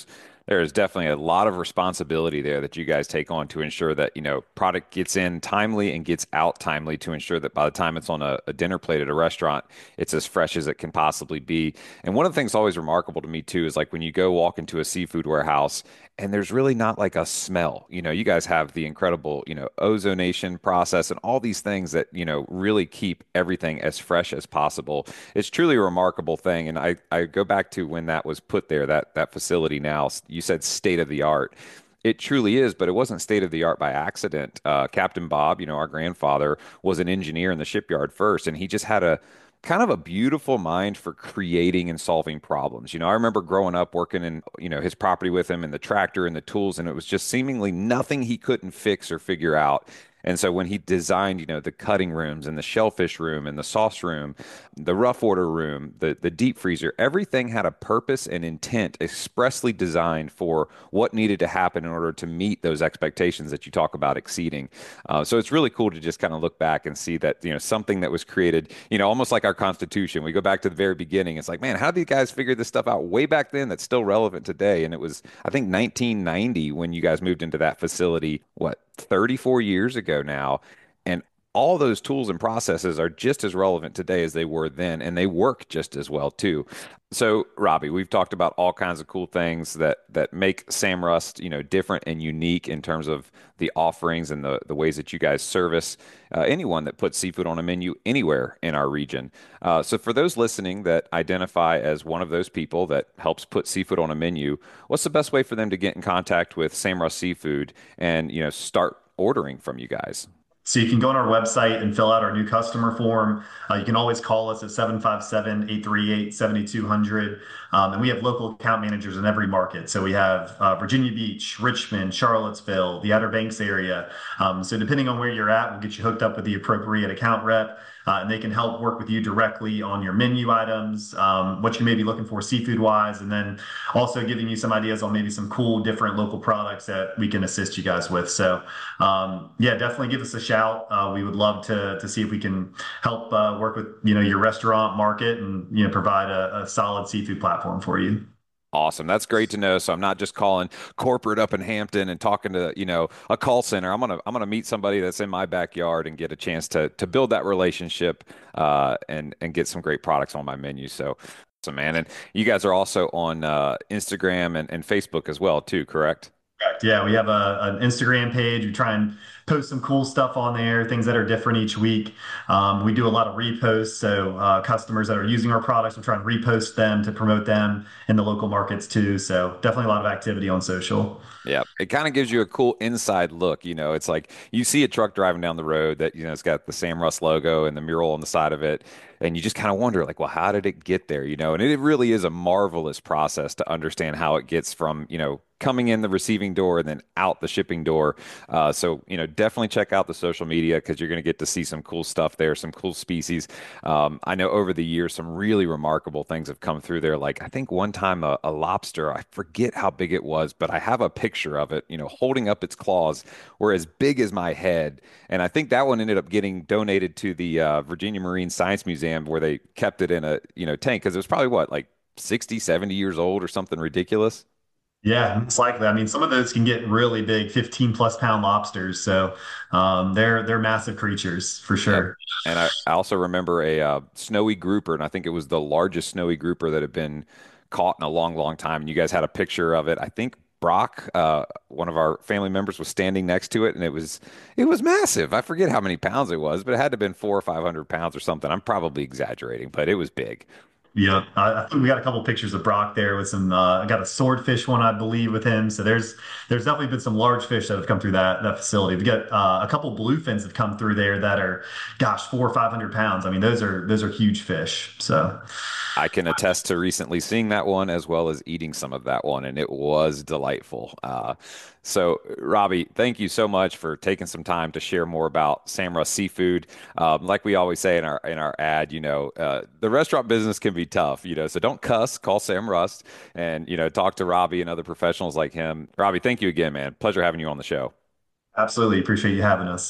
There is definitely a lot of responsibility there that you guys take on to ensure that, you know, product gets in timely and gets out timely to ensure that by the time it's on a, a dinner plate at a restaurant, it's as fresh as it can possibly be. And one of the things always remarkable to me too is like when you go walk into a seafood warehouse and there's really not like a smell. You know, you guys have the incredible, you know, ozonation process and all these things that, you know, really keep everything as fresh as possible. It's truly a remarkable thing. And I, I go back to when that was put there, that that facility now, you said state of the art. It truly is, but it wasn't state of the art by accident. Uh, Captain Bob, you know, our grandfather was an engineer in the shipyard first, and he just had a kind of a beautiful mind for creating and solving problems. You know, I remember growing up working in, you know, his property with him and the tractor and the tools, and it was just seemingly nothing he couldn't fix or figure out. And so when he designed, you know, the cutting rooms and the shellfish room and the sauce room, the rough order room, the the deep freezer, everything had a purpose and intent expressly designed for what needed to happen in order to meet those expectations that you talk about exceeding. Uh, so it's really cool to just kind of look back and see that, you know, something that was created, you know, almost like our Constitution. We go back to the very beginning. It's like, man, how did you guys figure this stuff out way back then that's still relevant today? And it was, I think, nineteen ninety when you guys moved into that facility, what, thirty-four years ago now. And all those tools and processes are just as relevant today as they were then, and they work just as well too. So, Robbie, we've talked about all kinds of cool things that that make Sam Rust, you know, different and unique in terms of the offerings and the the ways that you guys service uh, anyone that puts seafood on a menu anywhere in our region. Uh, so, for those listening that identify as one of those people that helps put seafood on a menu, what's the best way for them to get in contact with Sam Rust Seafood and, you know, start ordering from you guys?
So you can go on our website and fill out our new customer form. Uh, you can always call us at seven five seven, eight three eight, seven two zero zero. Um, and we have local account managers in every market. So we have uh, Virginia Beach, Richmond, Charlottesville, the Outer Banks area. Um, so depending on where you're at, we'll get you hooked up with the appropriate account rep. Uh, and they can help work with you directly on your menu items, um, what you may be looking for seafood wise, and then also giving you some ideas on maybe some cool different local products that we can assist you guys with. So um, yeah, definitely give us a shout. Uh, we would love to to see if we can help uh, work with you know your restaurant market and you know provide a, a solid seafood platform for you.
Awesome. That's great to know. So I'm not just calling corporate up in Hampton and talking to, you know, a call center. I'm gonna I'm gonna meet somebody that's in my backyard and get a chance to to build that relationship uh, and and get some great products on my menu. So, so man, and you guys are also on uh, Instagram and, and Facebook as well too, correct?
Correct. Yeah, we have a, an Instagram page. We try and post some cool stuff on there, things that are different each week. Um, we do a lot of reposts. So uh, customers that are using our products, we try and repost them to promote them in the local markets too. So definitely a lot of activity on social.
Yeah, it kind of gives you a cool inside look. You know, it's like you see a truck driving down the road that, you know, it's got the Sam Rust logo and the mural on the side of it. And you just kind of wonder, like, well, how did it get there? You know, and it really is a marvelous process to understand how it gets from, you know, coming in the receiving door and then out the shipping door. Uh, so, you know, definitely check out the social media because you're going to get to see some cool stuff there, some cool species. Um, I know over the years, some really remarkable things have come through there. Like, I think one time a, a lobster, I forget how big it was, but I have a picture of it, you know, holding up its claws were as big as my head. And I think that one ended up getting donated to the uh, Virginia Marine Science Museum where they kept it in a, you know, tank because it was probably what, like sixty, seventy years old or something ridiculous.
Yeah, it's likely. I mean, some of those can get really big, fifteen plus pound lobsters. So um, they're they're massive creatures for
Yep.
sure.
And I, I also remember a uh, snowy grouper, and I think it was the largest snowy grouper that had been caught in a long, long time. And you guys had a picture of it. I think Brock, uh, one of our family members, was standing next to it, and it was it was massive. I forget how many pounds it was, but it had to have been four or five hundred pounds or something. I'm probably exaggerating, but it was big.
Yeah, I, I think we got a couple pictures of Brock there with some. Uh, I got a swordfish one, I believe, with him. So there's there's definitely been some large fish that have come through that that facility. We got uh, a couple bluefins have come through there that are, gosh, four or five hundred pounds. I mean, those are those are huge fish. So
I can attest to recently seeing that one as well as eating some of that one, and it was delightful. Uh, so, Robbie, thank you so much for taking some time to share more about Sam Rust Seafood. Um, like we always say in our in our ad, you know, uh, the restaurant business can be tough, you know, so don't cuss, call Sam Rust, and you know, talk to Robbie and other professionals like him. Robbie, thank you again, man. Pleasure having you on the show.
absolutely appreciate you having us.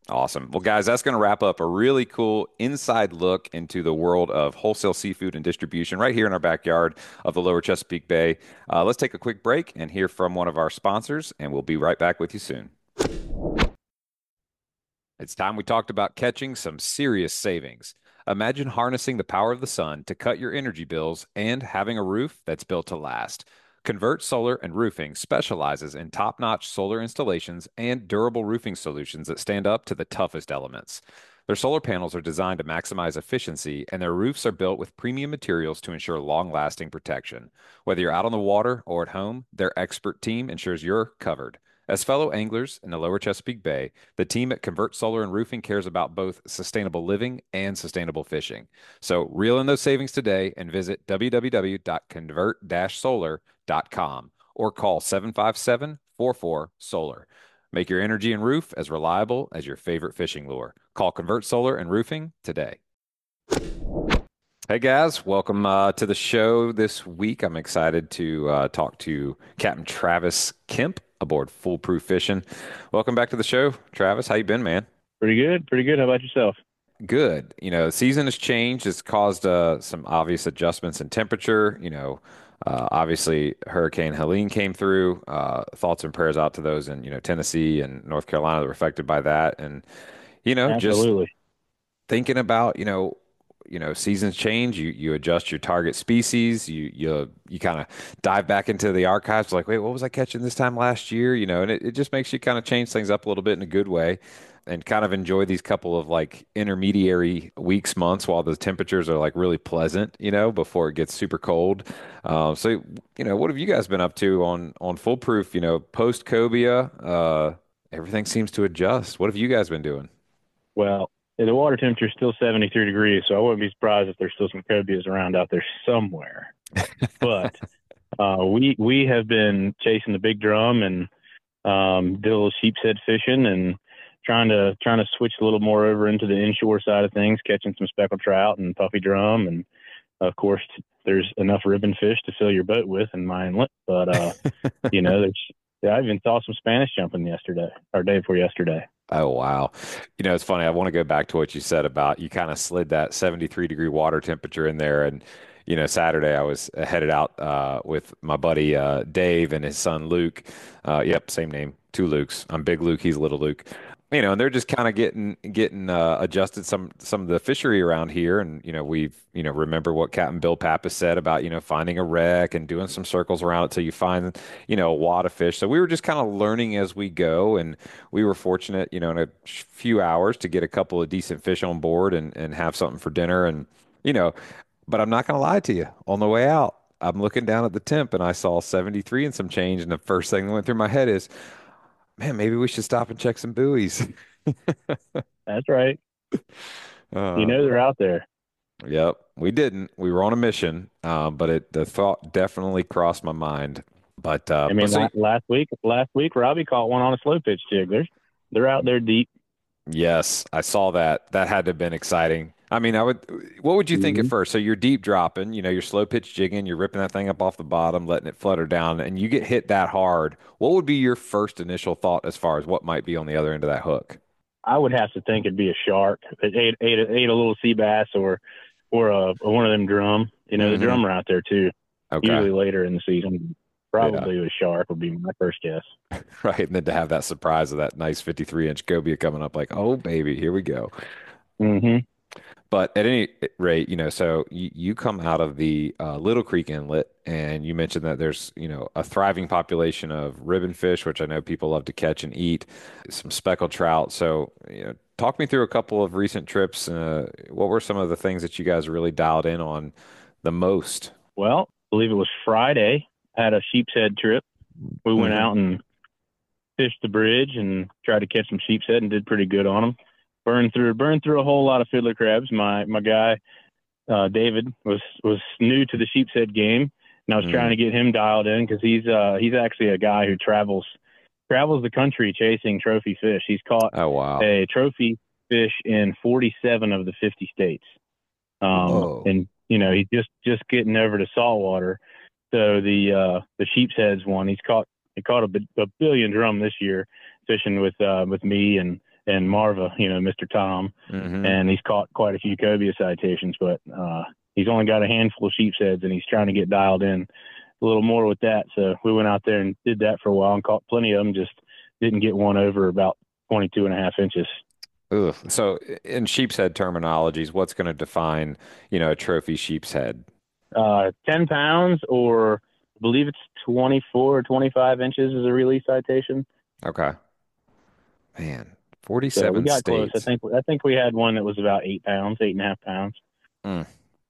Awesome. Well, guys, that's going to wrap up a really cool inside look into the world of wholesale seafood and distribution right here in our backyard of the Lower Chesapeake Bay. Uh, let's take a quick break and hear from one of our sponsors, and we'll be right back with you soon. It's time we talked about catching some serious savings. Imagine harnessing the power of the sun to cut your energy bills and having a roof that's built to last. Convert Solar and Roofing specializes in top-notch solar installations and durable roofing solutions that stand up to the toughest elements. Their solar panels are designed to maximize efficiency, and their roofs are built with premium materials to ensure long-lasting protection. Whether you're out on the water or at home, their expert team ensures you're covered. As fellow anglers in the Lower Chesapeake Bay, the team at Convert Solar and Roofing cares about both sustainable living and sustainable fishing. So reel in those savings today and visit w w w dot convert dash solar dot com or call seven five seven, four four, solar. Make your energy and roof as reliable as your favorite fishing lure. Call Convert Solar and Roofing today. Hey guys, welcome uh, to the show this week. I'm excited to uh, talk to Captain Travis Kemp aboard Foolproof Fishing. Welcome back to the show, Travis. How you been, man?
Pretty good, pretty good. How about yourself?
Good. You know, the season has changed. It's caused uh, some obvious adjustments in temperature. You know, uh, obviously Hurricane Helene came through. Uh, thoughts and prayers out to those in, you know, Tennessee and North Carolina that were affected by that. And, you know, just
Absolutely.
thinking about, you know, you know, seasons change, you you adjust your target species, you you you kind of dive back into the archives like, wait, what was I catching this time last year? You know, and it, it just makes you kind of change things up a little bit in a good way and kind of enjoy these couple of like intermediary weeks, months while the temperatures are like really pleasant, you know, before it gets super cold. Um, so, you know, what have you guys been up to on on Foolproof, you know, post cobia? Uh, everything seems to adjust. What have you guys been doing?
Well, the water temperature is still seventy-three degrees, so I wouldn't be surprised if there's still some cobias around out there somewhere. But uh, we we have been chasing the big drum and um, did a little sheepshead fishing and trying to trying to switch a little more over into the inshore side of things, catching some speckled trout and puffy drum, and of course there's enough ribbon fish to fill your boat with in my inlet. But uh, you know, there's yeah, I even saw some Spanish jumping yesterday or day before yesterday.
Oh, wow. You know, it's funny. I want to go back to what you said about you kind of slid that seventy-three degree water temperature in there. And, you know, Saturday I was headed out uh, with my buddy uh, Dave and his son Luke. Uh, yep, same name, two Lukes. I'm Big Luke. He's Little Luke. You know, and they're just kind of getting getting uh, adjusted some some of the fishery around here, and you know we've you know remember what Captain Bill Pappas said about you know finding a wreck and doing some circles around it till you find you know a wad of fish. So we were just kind of learning as we go, and we were fortunate you know in a few hours to get a couple of decent fish on board and and have something for dinner, and you know, but I'm not gonna lie to you, on the way out, I'm looking down at the temp and I saw seventy-three and some change, and the first thing that went through my head is, man, maybe we should stop and check some buoys.
That's right. You
Uh,
know they're out there.
yep, we didn't. We were on a mission, uh, but it the thought definitely crossed my mind. But uh,
I
but
mean,
so
la- last week, last week, Robbie caught one on a slow pitch jig. They're they're out there deep.
yes, I saw that. That had to have been exciting. I mean, I would. What would you think at
Mm-hmm.
first? So you're deep dropping, you know, you're slow pitch jigging, you're ripping that thing up off the bottom, letting it flutter down, and you get hit that hard. What would be your first initial thought as far as what might be on the other end of that hook?
I would have to think it'd be a shark. It ate ate, ate a little sea bass or or a, one of them drum. You know, the
Hmm.
drum are out there too.
Okay,
Usually later in the season. Probably a shark would be my first guess.
right, and then to have that surprise of that nice fifty-three inch cobia coming up, like, oh baby, here we go.
Mm-hmm.
But at any rate, you know, so you, you come out of the uh, Little Creek Inlet, and you mentioned that there's, you know, a thriving population of ribbon fish, which I know people love to catch and eat, some speckled trout. So, you know, talk me through a couple of recent trips. Uh, what were some of the things that you guys really dialed in on the most?
Well, I believe it was Friday. I had a sheep's head trip. We went
Hmm.
out and fished the bridge and tried to catch some sheep's head and did pretty good on them. Burned through burned through a whole lot of fiddler crabs. My my guy uh, David was was new to the sheep's head game, and I was
Mm.
trying to get him dialed in because he's uh, he's actually a guy who travels travels the country chasing trophy fish. He's caught
Oh, wow.
a trophy fish in forty-seven of the fifty states, um,
Whoa.
and you know he's just just getting over to saltwater. So the uh, the sheep's heads one, he's caught he caught a, bi- a billion drum this year fishing with uh, with me and and Marva, you know, Mister Tom,
Mm-hmm.
and he's caught quite a few cobia citations, but uh, he's only got a handful of sheep's heads, and he's trying to get dialed in a little more with that. So we went out there and did that for a while and caught plenty of them, just didn't get one over about twenty-two and a half inches.
Ugh. So in sheep's head terminologies, what's going to define, you know, a trophy sheep's head?
Uh, ten pounds, or I believe it's twenty-four or twenty-five inches is a release citation.
Okay. Man,
So
forty-seven
we got
states.
close. I think I think we had one that was about eight pounds, eight and a half pounds.
Mm.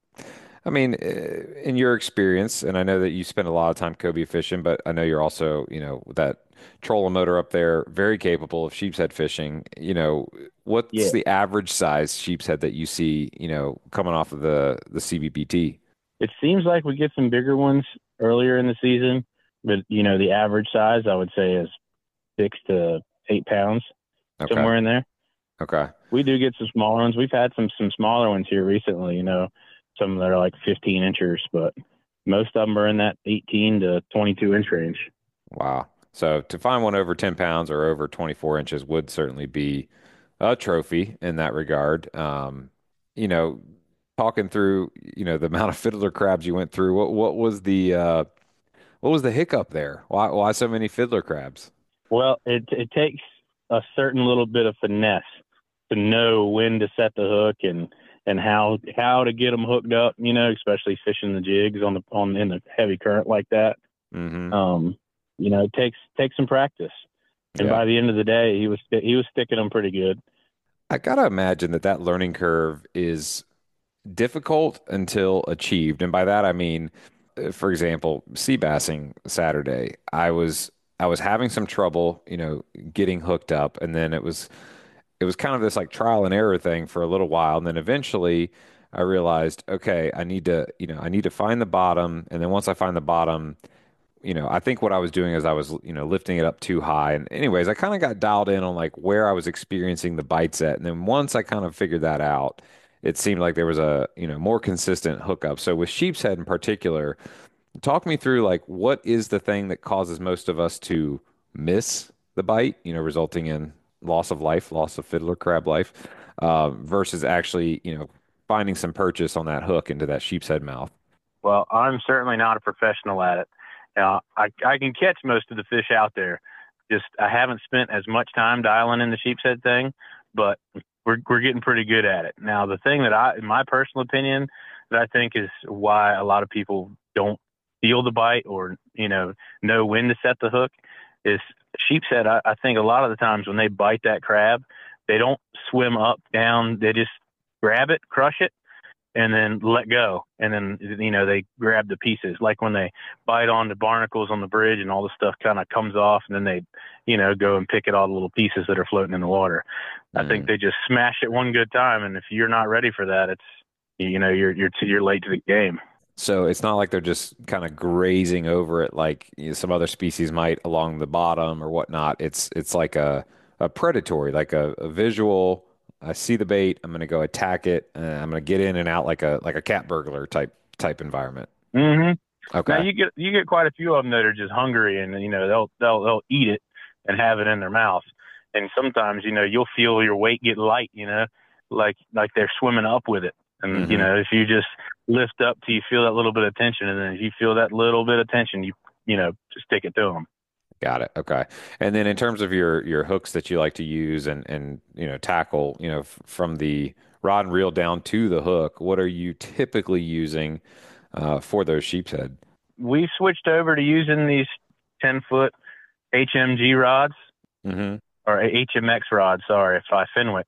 I mean, uh, in your experience, and I know that you spend a lot of time cobia fishing, but I know you're also, you know, that trolling motor up there, very capable of sheep's head fishing. You know, what's
Yeah.
the average size sheep's head that you see, you know, coming off of the the C B P T?
It seems like we get some bigger ones earlier in the season, but you know, the average size I would say is six to eight pounds,
Okay.
somewhere in there.
Okay.
We do get some smaller ones. We've had some some smaller ones here recently. You know, some that are like fifteen inchers, but most of them are in that eighteen to twenty-two inch range.
Wow. So to find one over ten pounds or over twenty-four inches would certainly be a trophy in that regard. Um, you know, talking through, you know, the amount of fiddler crabs you went through, what what was the uh what was the hiccup there? Why why so many fiddler crabs?
Well, it it takes a certain little bit of finesse to know when to set the hook and and how how to get them hooked up. You know, especially fishing the jigs on the on in the heavy current like that.
Mm-hmm.
Um, you know, it takes takes some practice. And
Yeah.
by the end of the day, he was he was sticking them pretty good.
I gotta imagine that that learning curve is difficult until achieved. And by that I mean, uh, for example, sea bassing Saturday. I was I was having some trouble, you know, getting hooked up, and then it was it was kind of this like trial and error thing for a little while, and then eventually I realized, okay, I need to, you know, I need to find the bottom, and then once I find the bottom, you know, I think what I was doing is I was, you know, lifting it up too high. And anyways, I kind of got dialed in on like where I was experiencing the bites at. And then once I kind of figured that out, it seemed like there was a, you know, more consistent hookup. So with sheep's head in particular, talk me through like what is the thing that causes most of us to miss the bite, you know, resulting in loss of life, loss of fiddler crab life, uh, versus actually, you know, finding some purchase on that hook into that sheep's head mouth.
Well, I'm certainly not a professional at it. Uh, I I can catch most of the fish out there. Just I haven't spent as much time dialing in the sheep's head thing, but we're we're getting pretty good at it. Now, the thing that I, in my personal opinion, that I think is why a lot of people don't feel the bite or you know know when to set the hook is sheep's head. I, I think a lot of the times when they bite that crab, they don't swim up, down. They just grab it, crush it, and then let go. And then, you know, they grab the pieces. Like when they bite on the barnacles on the bridge and all the stuff kind of comes off, and then they, you know, go and pick at all the little pieces that are floating in the water.
Mm.
I think they just smash it one good time. And if you're not ready for that, it's, you know, you're, you're, too, you're late to the game.
So it's not like they're just kind of grazing over it like you know, some other species might along the bottom or whatnot. It's it's like a, a predatory, like a, a visual. I see the bait, I'm going to go attack it, and I'm going to get in and out like a like a cat burglar type type environment.
Mm-hmm.
Okay.
Now you get you get quite a few of them that are just hungry, and you know they'll they'll they'll eat it and have it in their mouth. And sometimes you know you'll feel your weight get light, you know, like like they're swimming up with it. And
Mhm.
you know if you just lift up till you feel that little bit of tension, and then if you feel that little bit of tension, you you know just stick it to them.
Got it. Okay. And then in terms of your your hooks that you like to use and and you know tackle, you know, f from the rod and reel down to the hook, what are you typically using uh, for those sheep's head?
We switched over to using these ten foot H M G rods
Mm-hmm.
or H M X rods. Sorry, by Fenwick,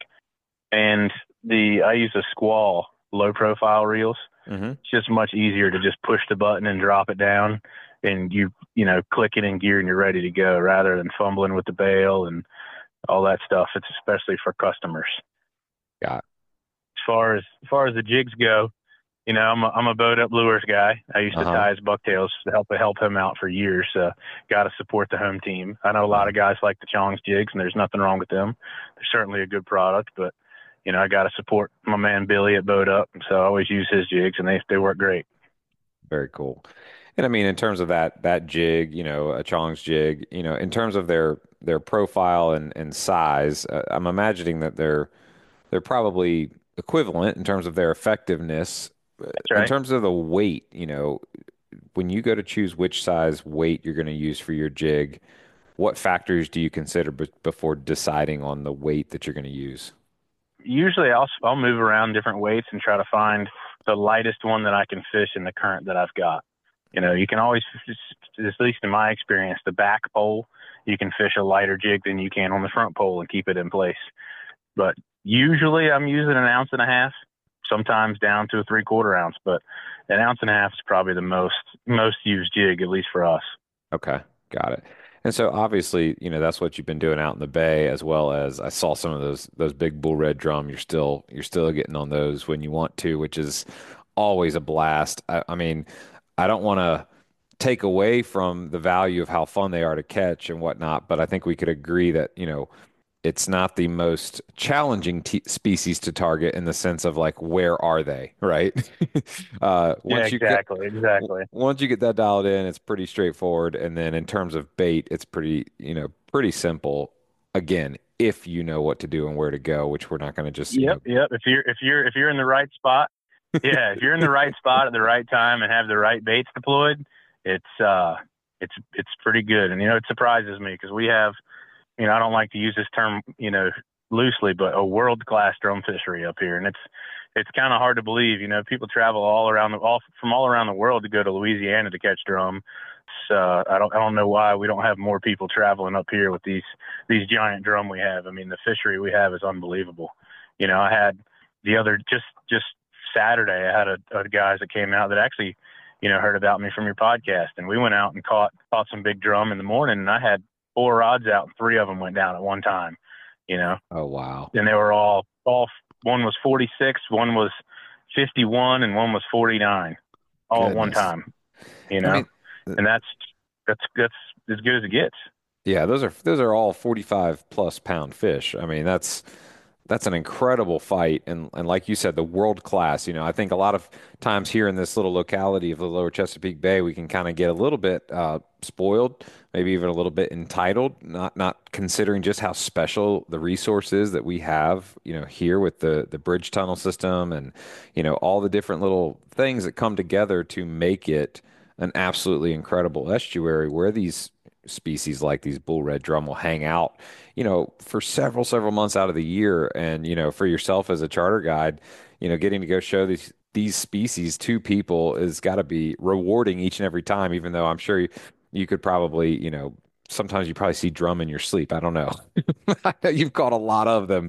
and the I use a Squall low profile reels.
Mm-hmm.
It's just much easier to just push the button and drop it down, and you you know click it in gear and you're ready to go, rather than fumbling with the bail and all that stuff. It's especially for customers.
Got it.
As far as as far as the jigs go, you know I'm a, I'm a boat up lures guy. I used to
Uh-huh.
tie his bucktails to help help him out for years. So got to support the home team. I know a lot of guys like the Chong's jigs, and there's nothing wrong with them. They're certainly a good product, but you know I got to support my man Billy at Boat Up, so I always use his jigs, and they they work great.
Very cool. And I mean, in terms of that that jig, you know, a Chong's jig, you know, in terms of their their profile and and size, uh, I'm imagining that they're they're probably equivalent in terms of their effectiveness. Uh,
That's
In
right.
terms of the weight, you know, when you go to choose which size weight you're going to use for your jig, what factors do you consider be before deciding on the weight that you're going to use?
Usually I'll I'll move around different weights and try to find the lightest one that I can fish in the current that I've got. You know, you can always, at least in my experience, the back pole, you can fish a lighter jig than you can on the front pole and keep it in place. But usually I'm using an ounce and a half, sometimes down to a three quarter ounce, but an ounce and a half is probably the most most used jig, at least for us.
Okay, got it. And so obviously, you know, that's what you've been doing out in the bay, as well as I saw some of those those big bull red drum. You're still you're still getting on those when you want to, which is always a blast. I, I mean, I don't want to take away from the value of how fun they are to catch and whatnot, but I think we could agree that, you know, it's not the most challenging t species to target in the sense of like where are they, right? Uh,
Yeah,
once you get
exactly, exactly.
once you get that dialed in, it's pretty straightforward. And then in terms of bait, it's pretty, you know, pretty simple. Again, if you know what to do and where to go, which we're not going to just, you
Yep,
know,
yep. If you're if you're if you're in the right spot, yeah, if you're in the right spot at the right time and have the right baits deployed, it's uh it's it's pretty good. And you know, it surprises me because we have, you know, I don't like to use this term, you know, loosely, but a world class drum fishery up here, and it's it's kind of hard to believe. You know, people travel all around the all from all around the world to go to Louisiana to catch drum. So I don't I don't know why we don't have more people traveling up here with these these giant drum we have. I mean, the fishery we have is unbelievable. You know, I had the other just just Saturday, I had a, a guys that came out that actually, you know, heard about me from your podcast, and we went out and caught caught some big drum in the morning, and I had four rods out, and three of them went down at one time. You know,
oh wow,
and they were all all one was forty-six, one was fifty-one, and one was forty-nine, all at one
goodness.
time. You
I
know,
mean, th-
and that's that's that's as good as it gets.
yeah, those are those are all forty-five plus pound fish. I mean, that's that's an incredible fight, and and like you said, the world class. You know, I think a lot of times here in this little locality of the Lower Chesapeake Bay, we can kind of get a little bit uh, spoiled, maybe even a little bit entitled, not not considering just how special the resource is that we have. You know, here with the the bridge tunnel system, and you know all the different little things that come together to make it an absolutely incredible estuary where these species like these bull red drum will hang out, you know, for several, several months out of the year. And, you know, for yourself as a charter guide, you know, getting to go show these these species to people is got to be rewarding each and every time, even though I'm sure you, you could probably, you know, sometimes you probably see drum in your sleep. I don't know. I know you've caught a lot of them.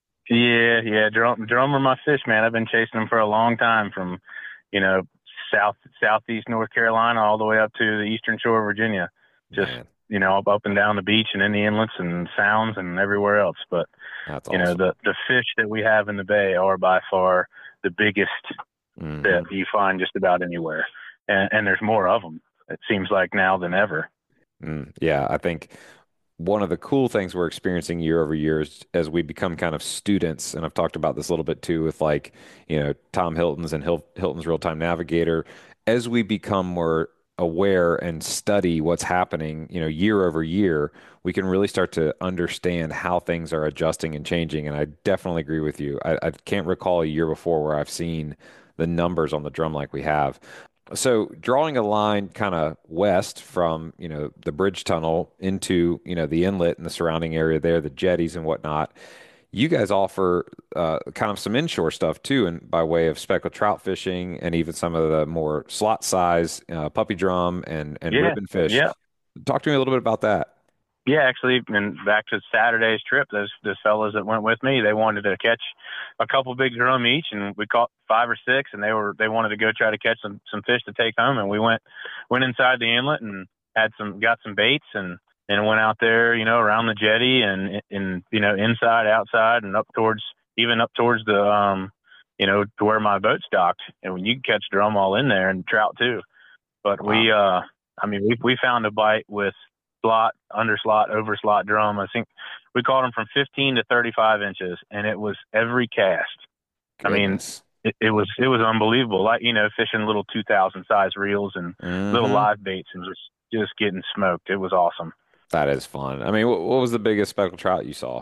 Yeah, yeah, drum drum are my fish, man. I've been chasing them for a long time, from you know south southeast North Carolina all the way up to the eastern shore of Virginia. Just
Man,
you know up up and down the beach and in the inlets and sounds and everywhere else. But
that's
you know
awesome.
the the fish that we have in the bay are by far the biggest that
Hmm.
you find just about anywhere, and, and there's more of them. It seems like now than ever.
Mm, yeah, I think one of the cool things we're experiencing year over year is as we become kind of students, and I've talked about this a little bit too with like, you know, Tom Hilton's and Hil Hilton's Real-Time Navigator, as we become more aware and study what's happening, you know, year over year, we can really start to understand how things are adjusting and changing. And I definitely agree with you. I, I can't recall a year before where I've seen the numbers on the drum like we have. So drawing a line kind of west from, you know, the bridge tunnel into, you know, the inlet and the surrounding area there, the jetties and whatnot, you guys offer uh, kind of some inshore stuff too, and by way of speckled trout fishing and even some of the more slot size uh, puppy drum and and
Yeah,
ribbon fish.
yeah.
Talk to me a little bit about that.
Yeah, actually, and back to Saturday's trip, those those fellows that went with me, they wanted to catch a couple big drum each, and we caught five or six, and they were they wanted to go try to catch some some fish to take home, and we went went inside the inlet and had some got some baits and and went out there, you know, around the jetty and and you know inside, outside, and up towards even up towards the um you know to where my boat's docked, and when you can catch drum all in there and trout too. But
Wow.
we uh I mean we we found a bite with slot, under slot, over slot drum. I think we caught them from fifteen to thirty-five inches, and it was every cast. I mean,
Goodness.
it, it was it was unbelievable. Like, you know, fishing little two thousand size reels and
Mm-hmm.
little live baits and just just getting smoked. It was awesome.
That is fun. I mean, what, what was the biggest speckled trout you saw?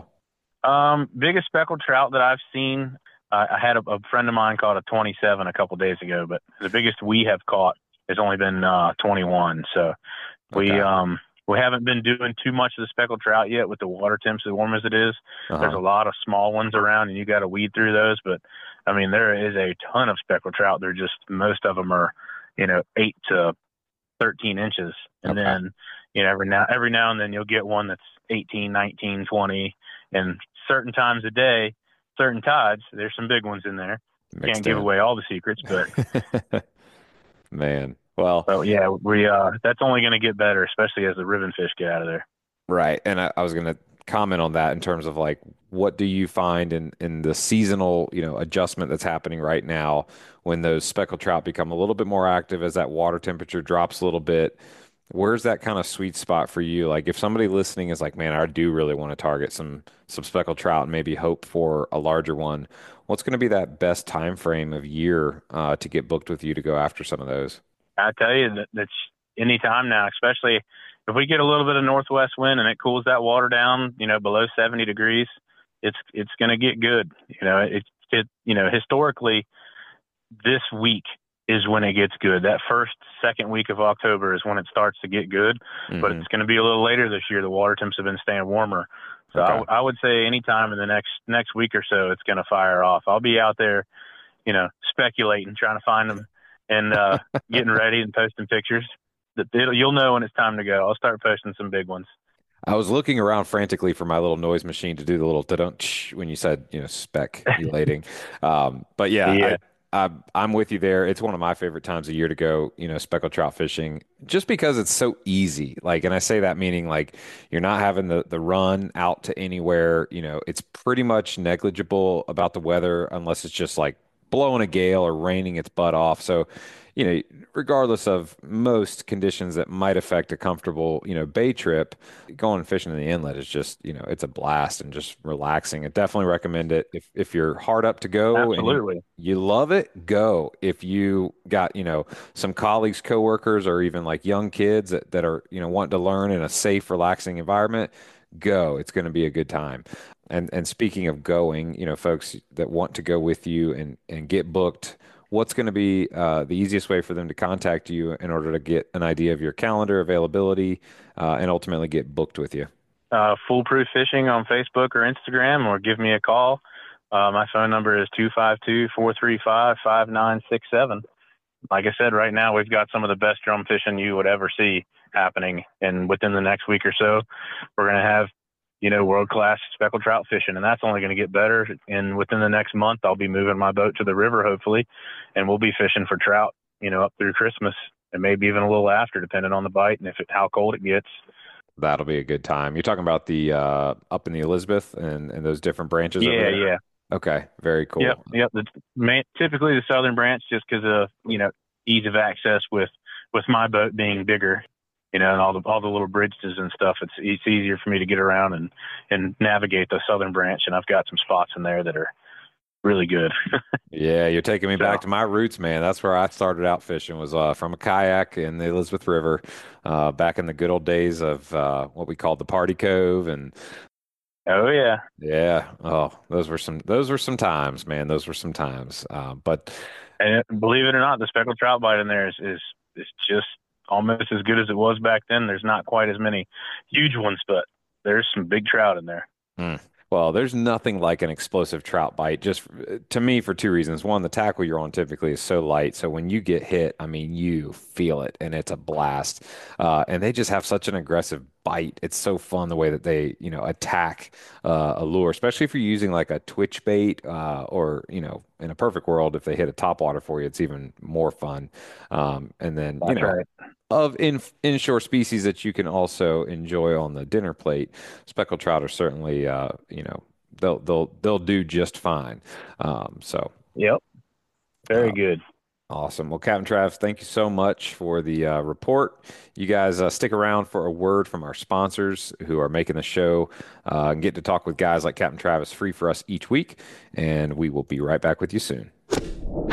Um, biggest speckled trout that I've seen. Uh, I had a, a friend of mine caught a twenty-seven a couple days ago, but the biggest we have caught has only been uh, twenty-one. So we
Okay.
um we haven't been doing too much of the speckled trout yet with the water temps as warm as it is.
Uh-huh.
There's a lot of small ones around, and you got to weed through those. But I mean, there is a ton of speckled trout. They're just, most of them are, you know, eight to thirteen inches, and
Okay.
then, you know, every now every now and then you'll get one that's eighteen, nineteen, twenty, and certain times of day, certain tides, there's some big ones in there.
Mixed
Can't give
in.
away all the secrets, but
Man. Well,
but yeah, we uh that's only going to get better, especially as the ribbon fish get out of there.
right. And I, I was going to comment on that in terms of like, what do you find in, in the seasonal, you know, adjustment that's happening right now when those speckled trout become a little bit more active as that water temperature drops a little bit? Where's that kind of sweet spot for you? Like if somebody listening is like, man, I do really want to target some some speckled trout and maybe hope for a larger one, what's going to be that best time frame of year uh, to get booked with you to go after some of those?
I tell you that that's any time now, especially if we get a little bit of northwest wind and it cools that water down, you know, below seventy degrees, it's it's going to get good. You know, it it you know, historically this week is when it gets good. That first, second week of October is when it starts to get good,
Mm-hmm.
but it's going to be a little later this year. The water temps have been staying warmer. So
Okay.
I, I would say anytime in the next next week or so, it's going to fire off. I'll be out there, you know, speculating, trying to find them and uh, getting ready and posting pictures. That it'll- You'll know when it's time to go. I'll start posting some big ones.
I was looking around frantically for my little noise machine to do the little da-dunk when you said, you know, speculating. Um, but yeah,
Yeah.
I, I, I'm with you there. It's one of my favorite times of year to go, you know, speckled trout fishing, just because it's so easy. Like, and I say that meaning like you're not having the, the run out to anywhere. You know, it's pretty much negligible about the weather unless it's just like blowing a gale or raining its butt off. So, you know, regardless of most conditions that might affect a comfortable, you know, bay trip, going fishing in the inlet is just, you know, it's a blast and just relaxing. I definitely recommend it if if you're hard up to go and you,
Absolutely.
you love it, go. If you got, you know, some colleagues, coworkers, or even like young kids that, that are, you know, wanting to learn in a safe, relaxing environment, go. It's going to be a good time. And and speaking of going, you know, folks that want to go with you and and get booked, what's going to be uh, the easiest way for them to contact you in order to get an idea of your calendar availability uh, and ultimately get booked with you?
Uh, Foolproof Fishing on Facebook or Instagram, or give me a call. Uh, my phone number is two five two, four three five, five nine six seven. Like I said, right now we've got some of the best drum fishing you would ever see happening. And within the next week or so, we're going to have, you know, world-class speckled trout fishing, and that's only going to get better. And within the next month, I'll be moving my boat to the river, hopefully, and we'll be fishing for trout, you know, up through Christmas and maybe even a little after, depending on the bite and if it, how cold it gets.
That'll be a good time. You're talking about the uh, up in the Elizabeth and, and those different branches over
Yeah,
there?
yeah.
Okay, very cool.
Yep, yep. The, main, typically the southern branch, just because of, you know, ease of access with, with my boat being bigger, you know, and all the all the little bridges and stuff. It's it's easier for me to get around and, and navigate the southern branch, and I've got some spots in there that are really good.
Yeah, you're taking me
So-
back to my roots, man. That's where I started out fishing, was uh, from a kayak in the Elizabeth River, uh, back in the good old days of uh, what we called the Party Cove. And
Oh yeah,
yeah, oh, those were some those were some times, man. Those were some times. Uh, but
and believe it or not, the speckled trout bite in there is is is just almost as good as it was back then. There's not quite as many huge ones, but there's some big trout in there.
Well, there's nothing like an explosive trout bite, just to me, for two reasons. One, the tackle you're on typically is so light. So when you get hit, I mean, you feel it and it's a blast. Uh, and they just have such an aggressive bite. It's so fun the way that they, you know, attack uh, a lure, especially if you're using like a twitch bait uh, or, you know, in a perfect world, if they hit a topwater for you, it's even more fun. Um, and then, you
That's
know,
right.
of in, inshore species that you can also enjoy on the dinner plate, speckled trout are certainly, uh, you know, they'll they'll they'll do just fine. Um, so
Yep. Very
uh,
good.
awesome. Well, Captain Travis, thank you so much for the uh, report. You guys uh, stick around for a word from our sponsors who are making the show uh, and get to talk with guys like Captain Travis free for us each week, and we will be right back with you soon.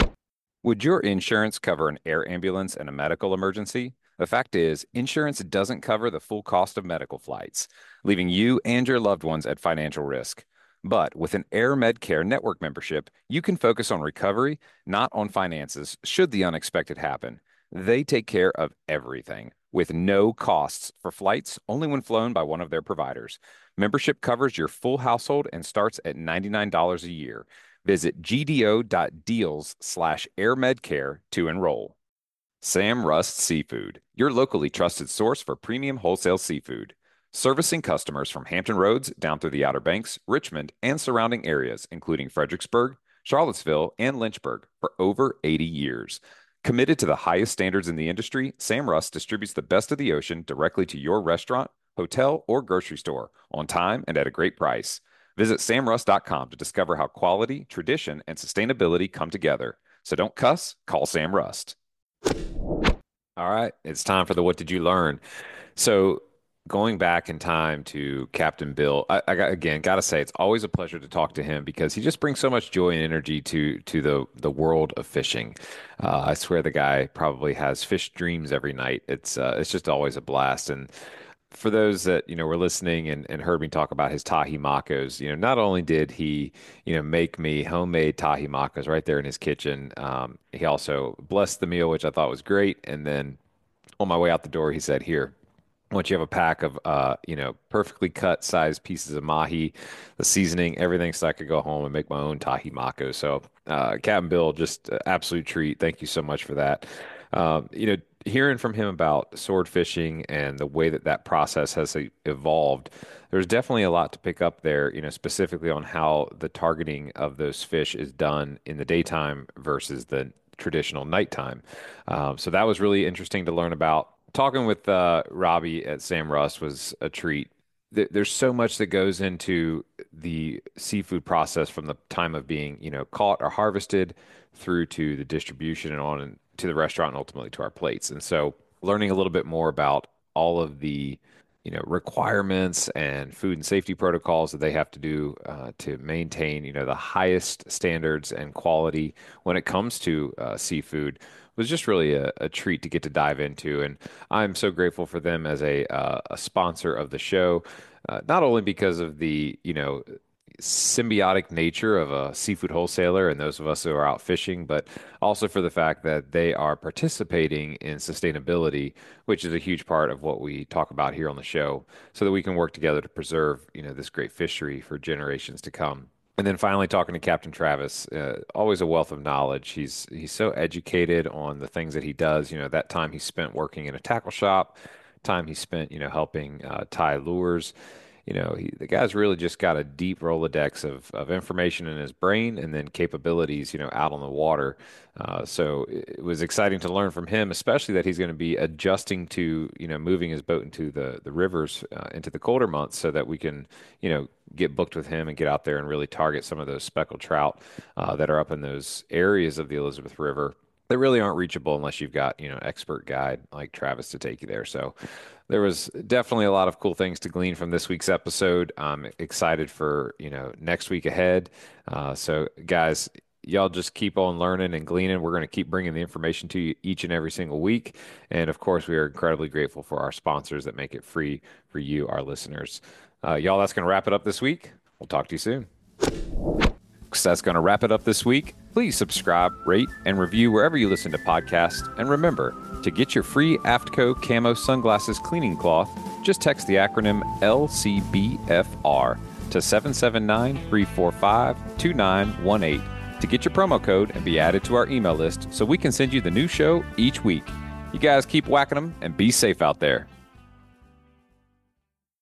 Would your insurance cover an air ambulance in a medical emergency? The fact is, insurance doesn't cover the full cost of medical flights, leaving you and your loved ones at financial risk. But with an Air Medcare network membership, you can focus on recovery, not on finances, should the unexpected happen. They take care of everything with no costs for flights, only when flown by one of their providers. Membership covers your full household and starts at ninety-nine dollars a year. Visit gdo.deals slash airmedcare to enroll. Sam Rust Seafood, your locally trusted source for premium wholesale seafood. Servicing customers from Hampton Roads down through the Outer Banks, Richmond, and surrounding areas, including Fredericksburg, Charlottesville, and Lynchburg for over eighty years. Committed to the highest standards in the industry, Sam Rust distributes the best of the ocean directly to your restaurant, hotel, or grocery store on time and at a great price. Visit sam rust dot com to discover how quality, tradition, and sustainability come together. So don't cuss, call Sam Rust. All right, it's time for the What Did You Learn? So going back in time to Captain Bill, I, I got, again, got to say, it's always a pleasure to talk to him because he just brings so much joy and energy to to the, the world of fishing. Uh, I swear the guy probably has fish dreams every night. It's uh, it's just always a blast. And for those that, you know, were listening and, and heard me talk about his tahi makos, you know, not only did he, you know, make me homemade tahi makos right there in his kitchen, um, he also blessed the meal, which I thought was great. And then on my way out the door, he said, here, once you have a pack of, uh, you know, perfectly cut sized pieces of mahi, the seasoning, everything, so I could go home and make my own tahi mako. So, uh, Captain Bill, just uh, absolute treat. Thank you so much for that. Um, you know, hearing from him about sword fishing and the way that that process has e- evolved, there's definitely a lot to pick up there, you know, specifically on how the targeting of those fish is done in the daytime versus the traditional nighttime. Um, so that was really interesting to learn about. Talking with uh, Robbie at Sam Rust was a treat. Th- There's so much that goes into the seafood process from the time of being, you know, caught or harvested through to the distribution and on to the restaurant and ultimately to our plates. And so learning a little bit more about all of the, you know, requirements and food and safety protocols that they have to do uh, to maintain, you know, the highest standards and quality when it comes to uh, seafood was just really a, a treat to get to dive into. And I'm so grateful for them as a, uh, a sponsor of the show, uh, not only because of the, you know, symbiotic nature of a seafood wholesaler and those of us who are out fishing, but also for the fact that they are participating in sustainability, which is a huge part of what we talk about here on the show, so that we can work together to preserve, you know, this great fishery for generations to come. And then finally talking to Captain Travis, uh, always a wealth of knowledge. He's he's so educated on the things that he does. You know, that time he spent working in a tackle shop, time he spent, you know, helping uh, tie lures. You know, he, the guy's really just got a deep Rolodex of, of information in his brain and then capabilities, you know, out on the water. Uh, so it was exciting to learn from him, especially that he's going to be adjusting to, you know, moving his boat into the, the rivers uh, into the colder months so that we can, you know, get booked with him and get out there and really target some of those speckled trout uh, that are up in those areas of the Elizabeth River that really aren't reachable unless you've got, you know, expert guide like Travis to take you there. So there was definitely a lot of cool things to glean from this week's episode. I'm excited for, you know, next week ahead. Uh, so guys, y'all just keep on learning and gleaning. We're going to keep bringing the information to you each and every single week. And of course, we are incredibly grateful for our sponsors that make it free for you, our listeners. Uh, y'all, that's going to wrap it up this week. We'll talk to you soon. So that's going to wrap it up this week. Please subscribe, rate, and review wherever you listen to podcasts. And remember, to get your free AFTCO Camo Sunglasses Cleaning Cloth, just text the acronym L C B F R to seven seven nine, three four five, two nine one eight to get your promo code and be added to our email list so we can send you the new show each week. You guys keep whacking them and be safe out there.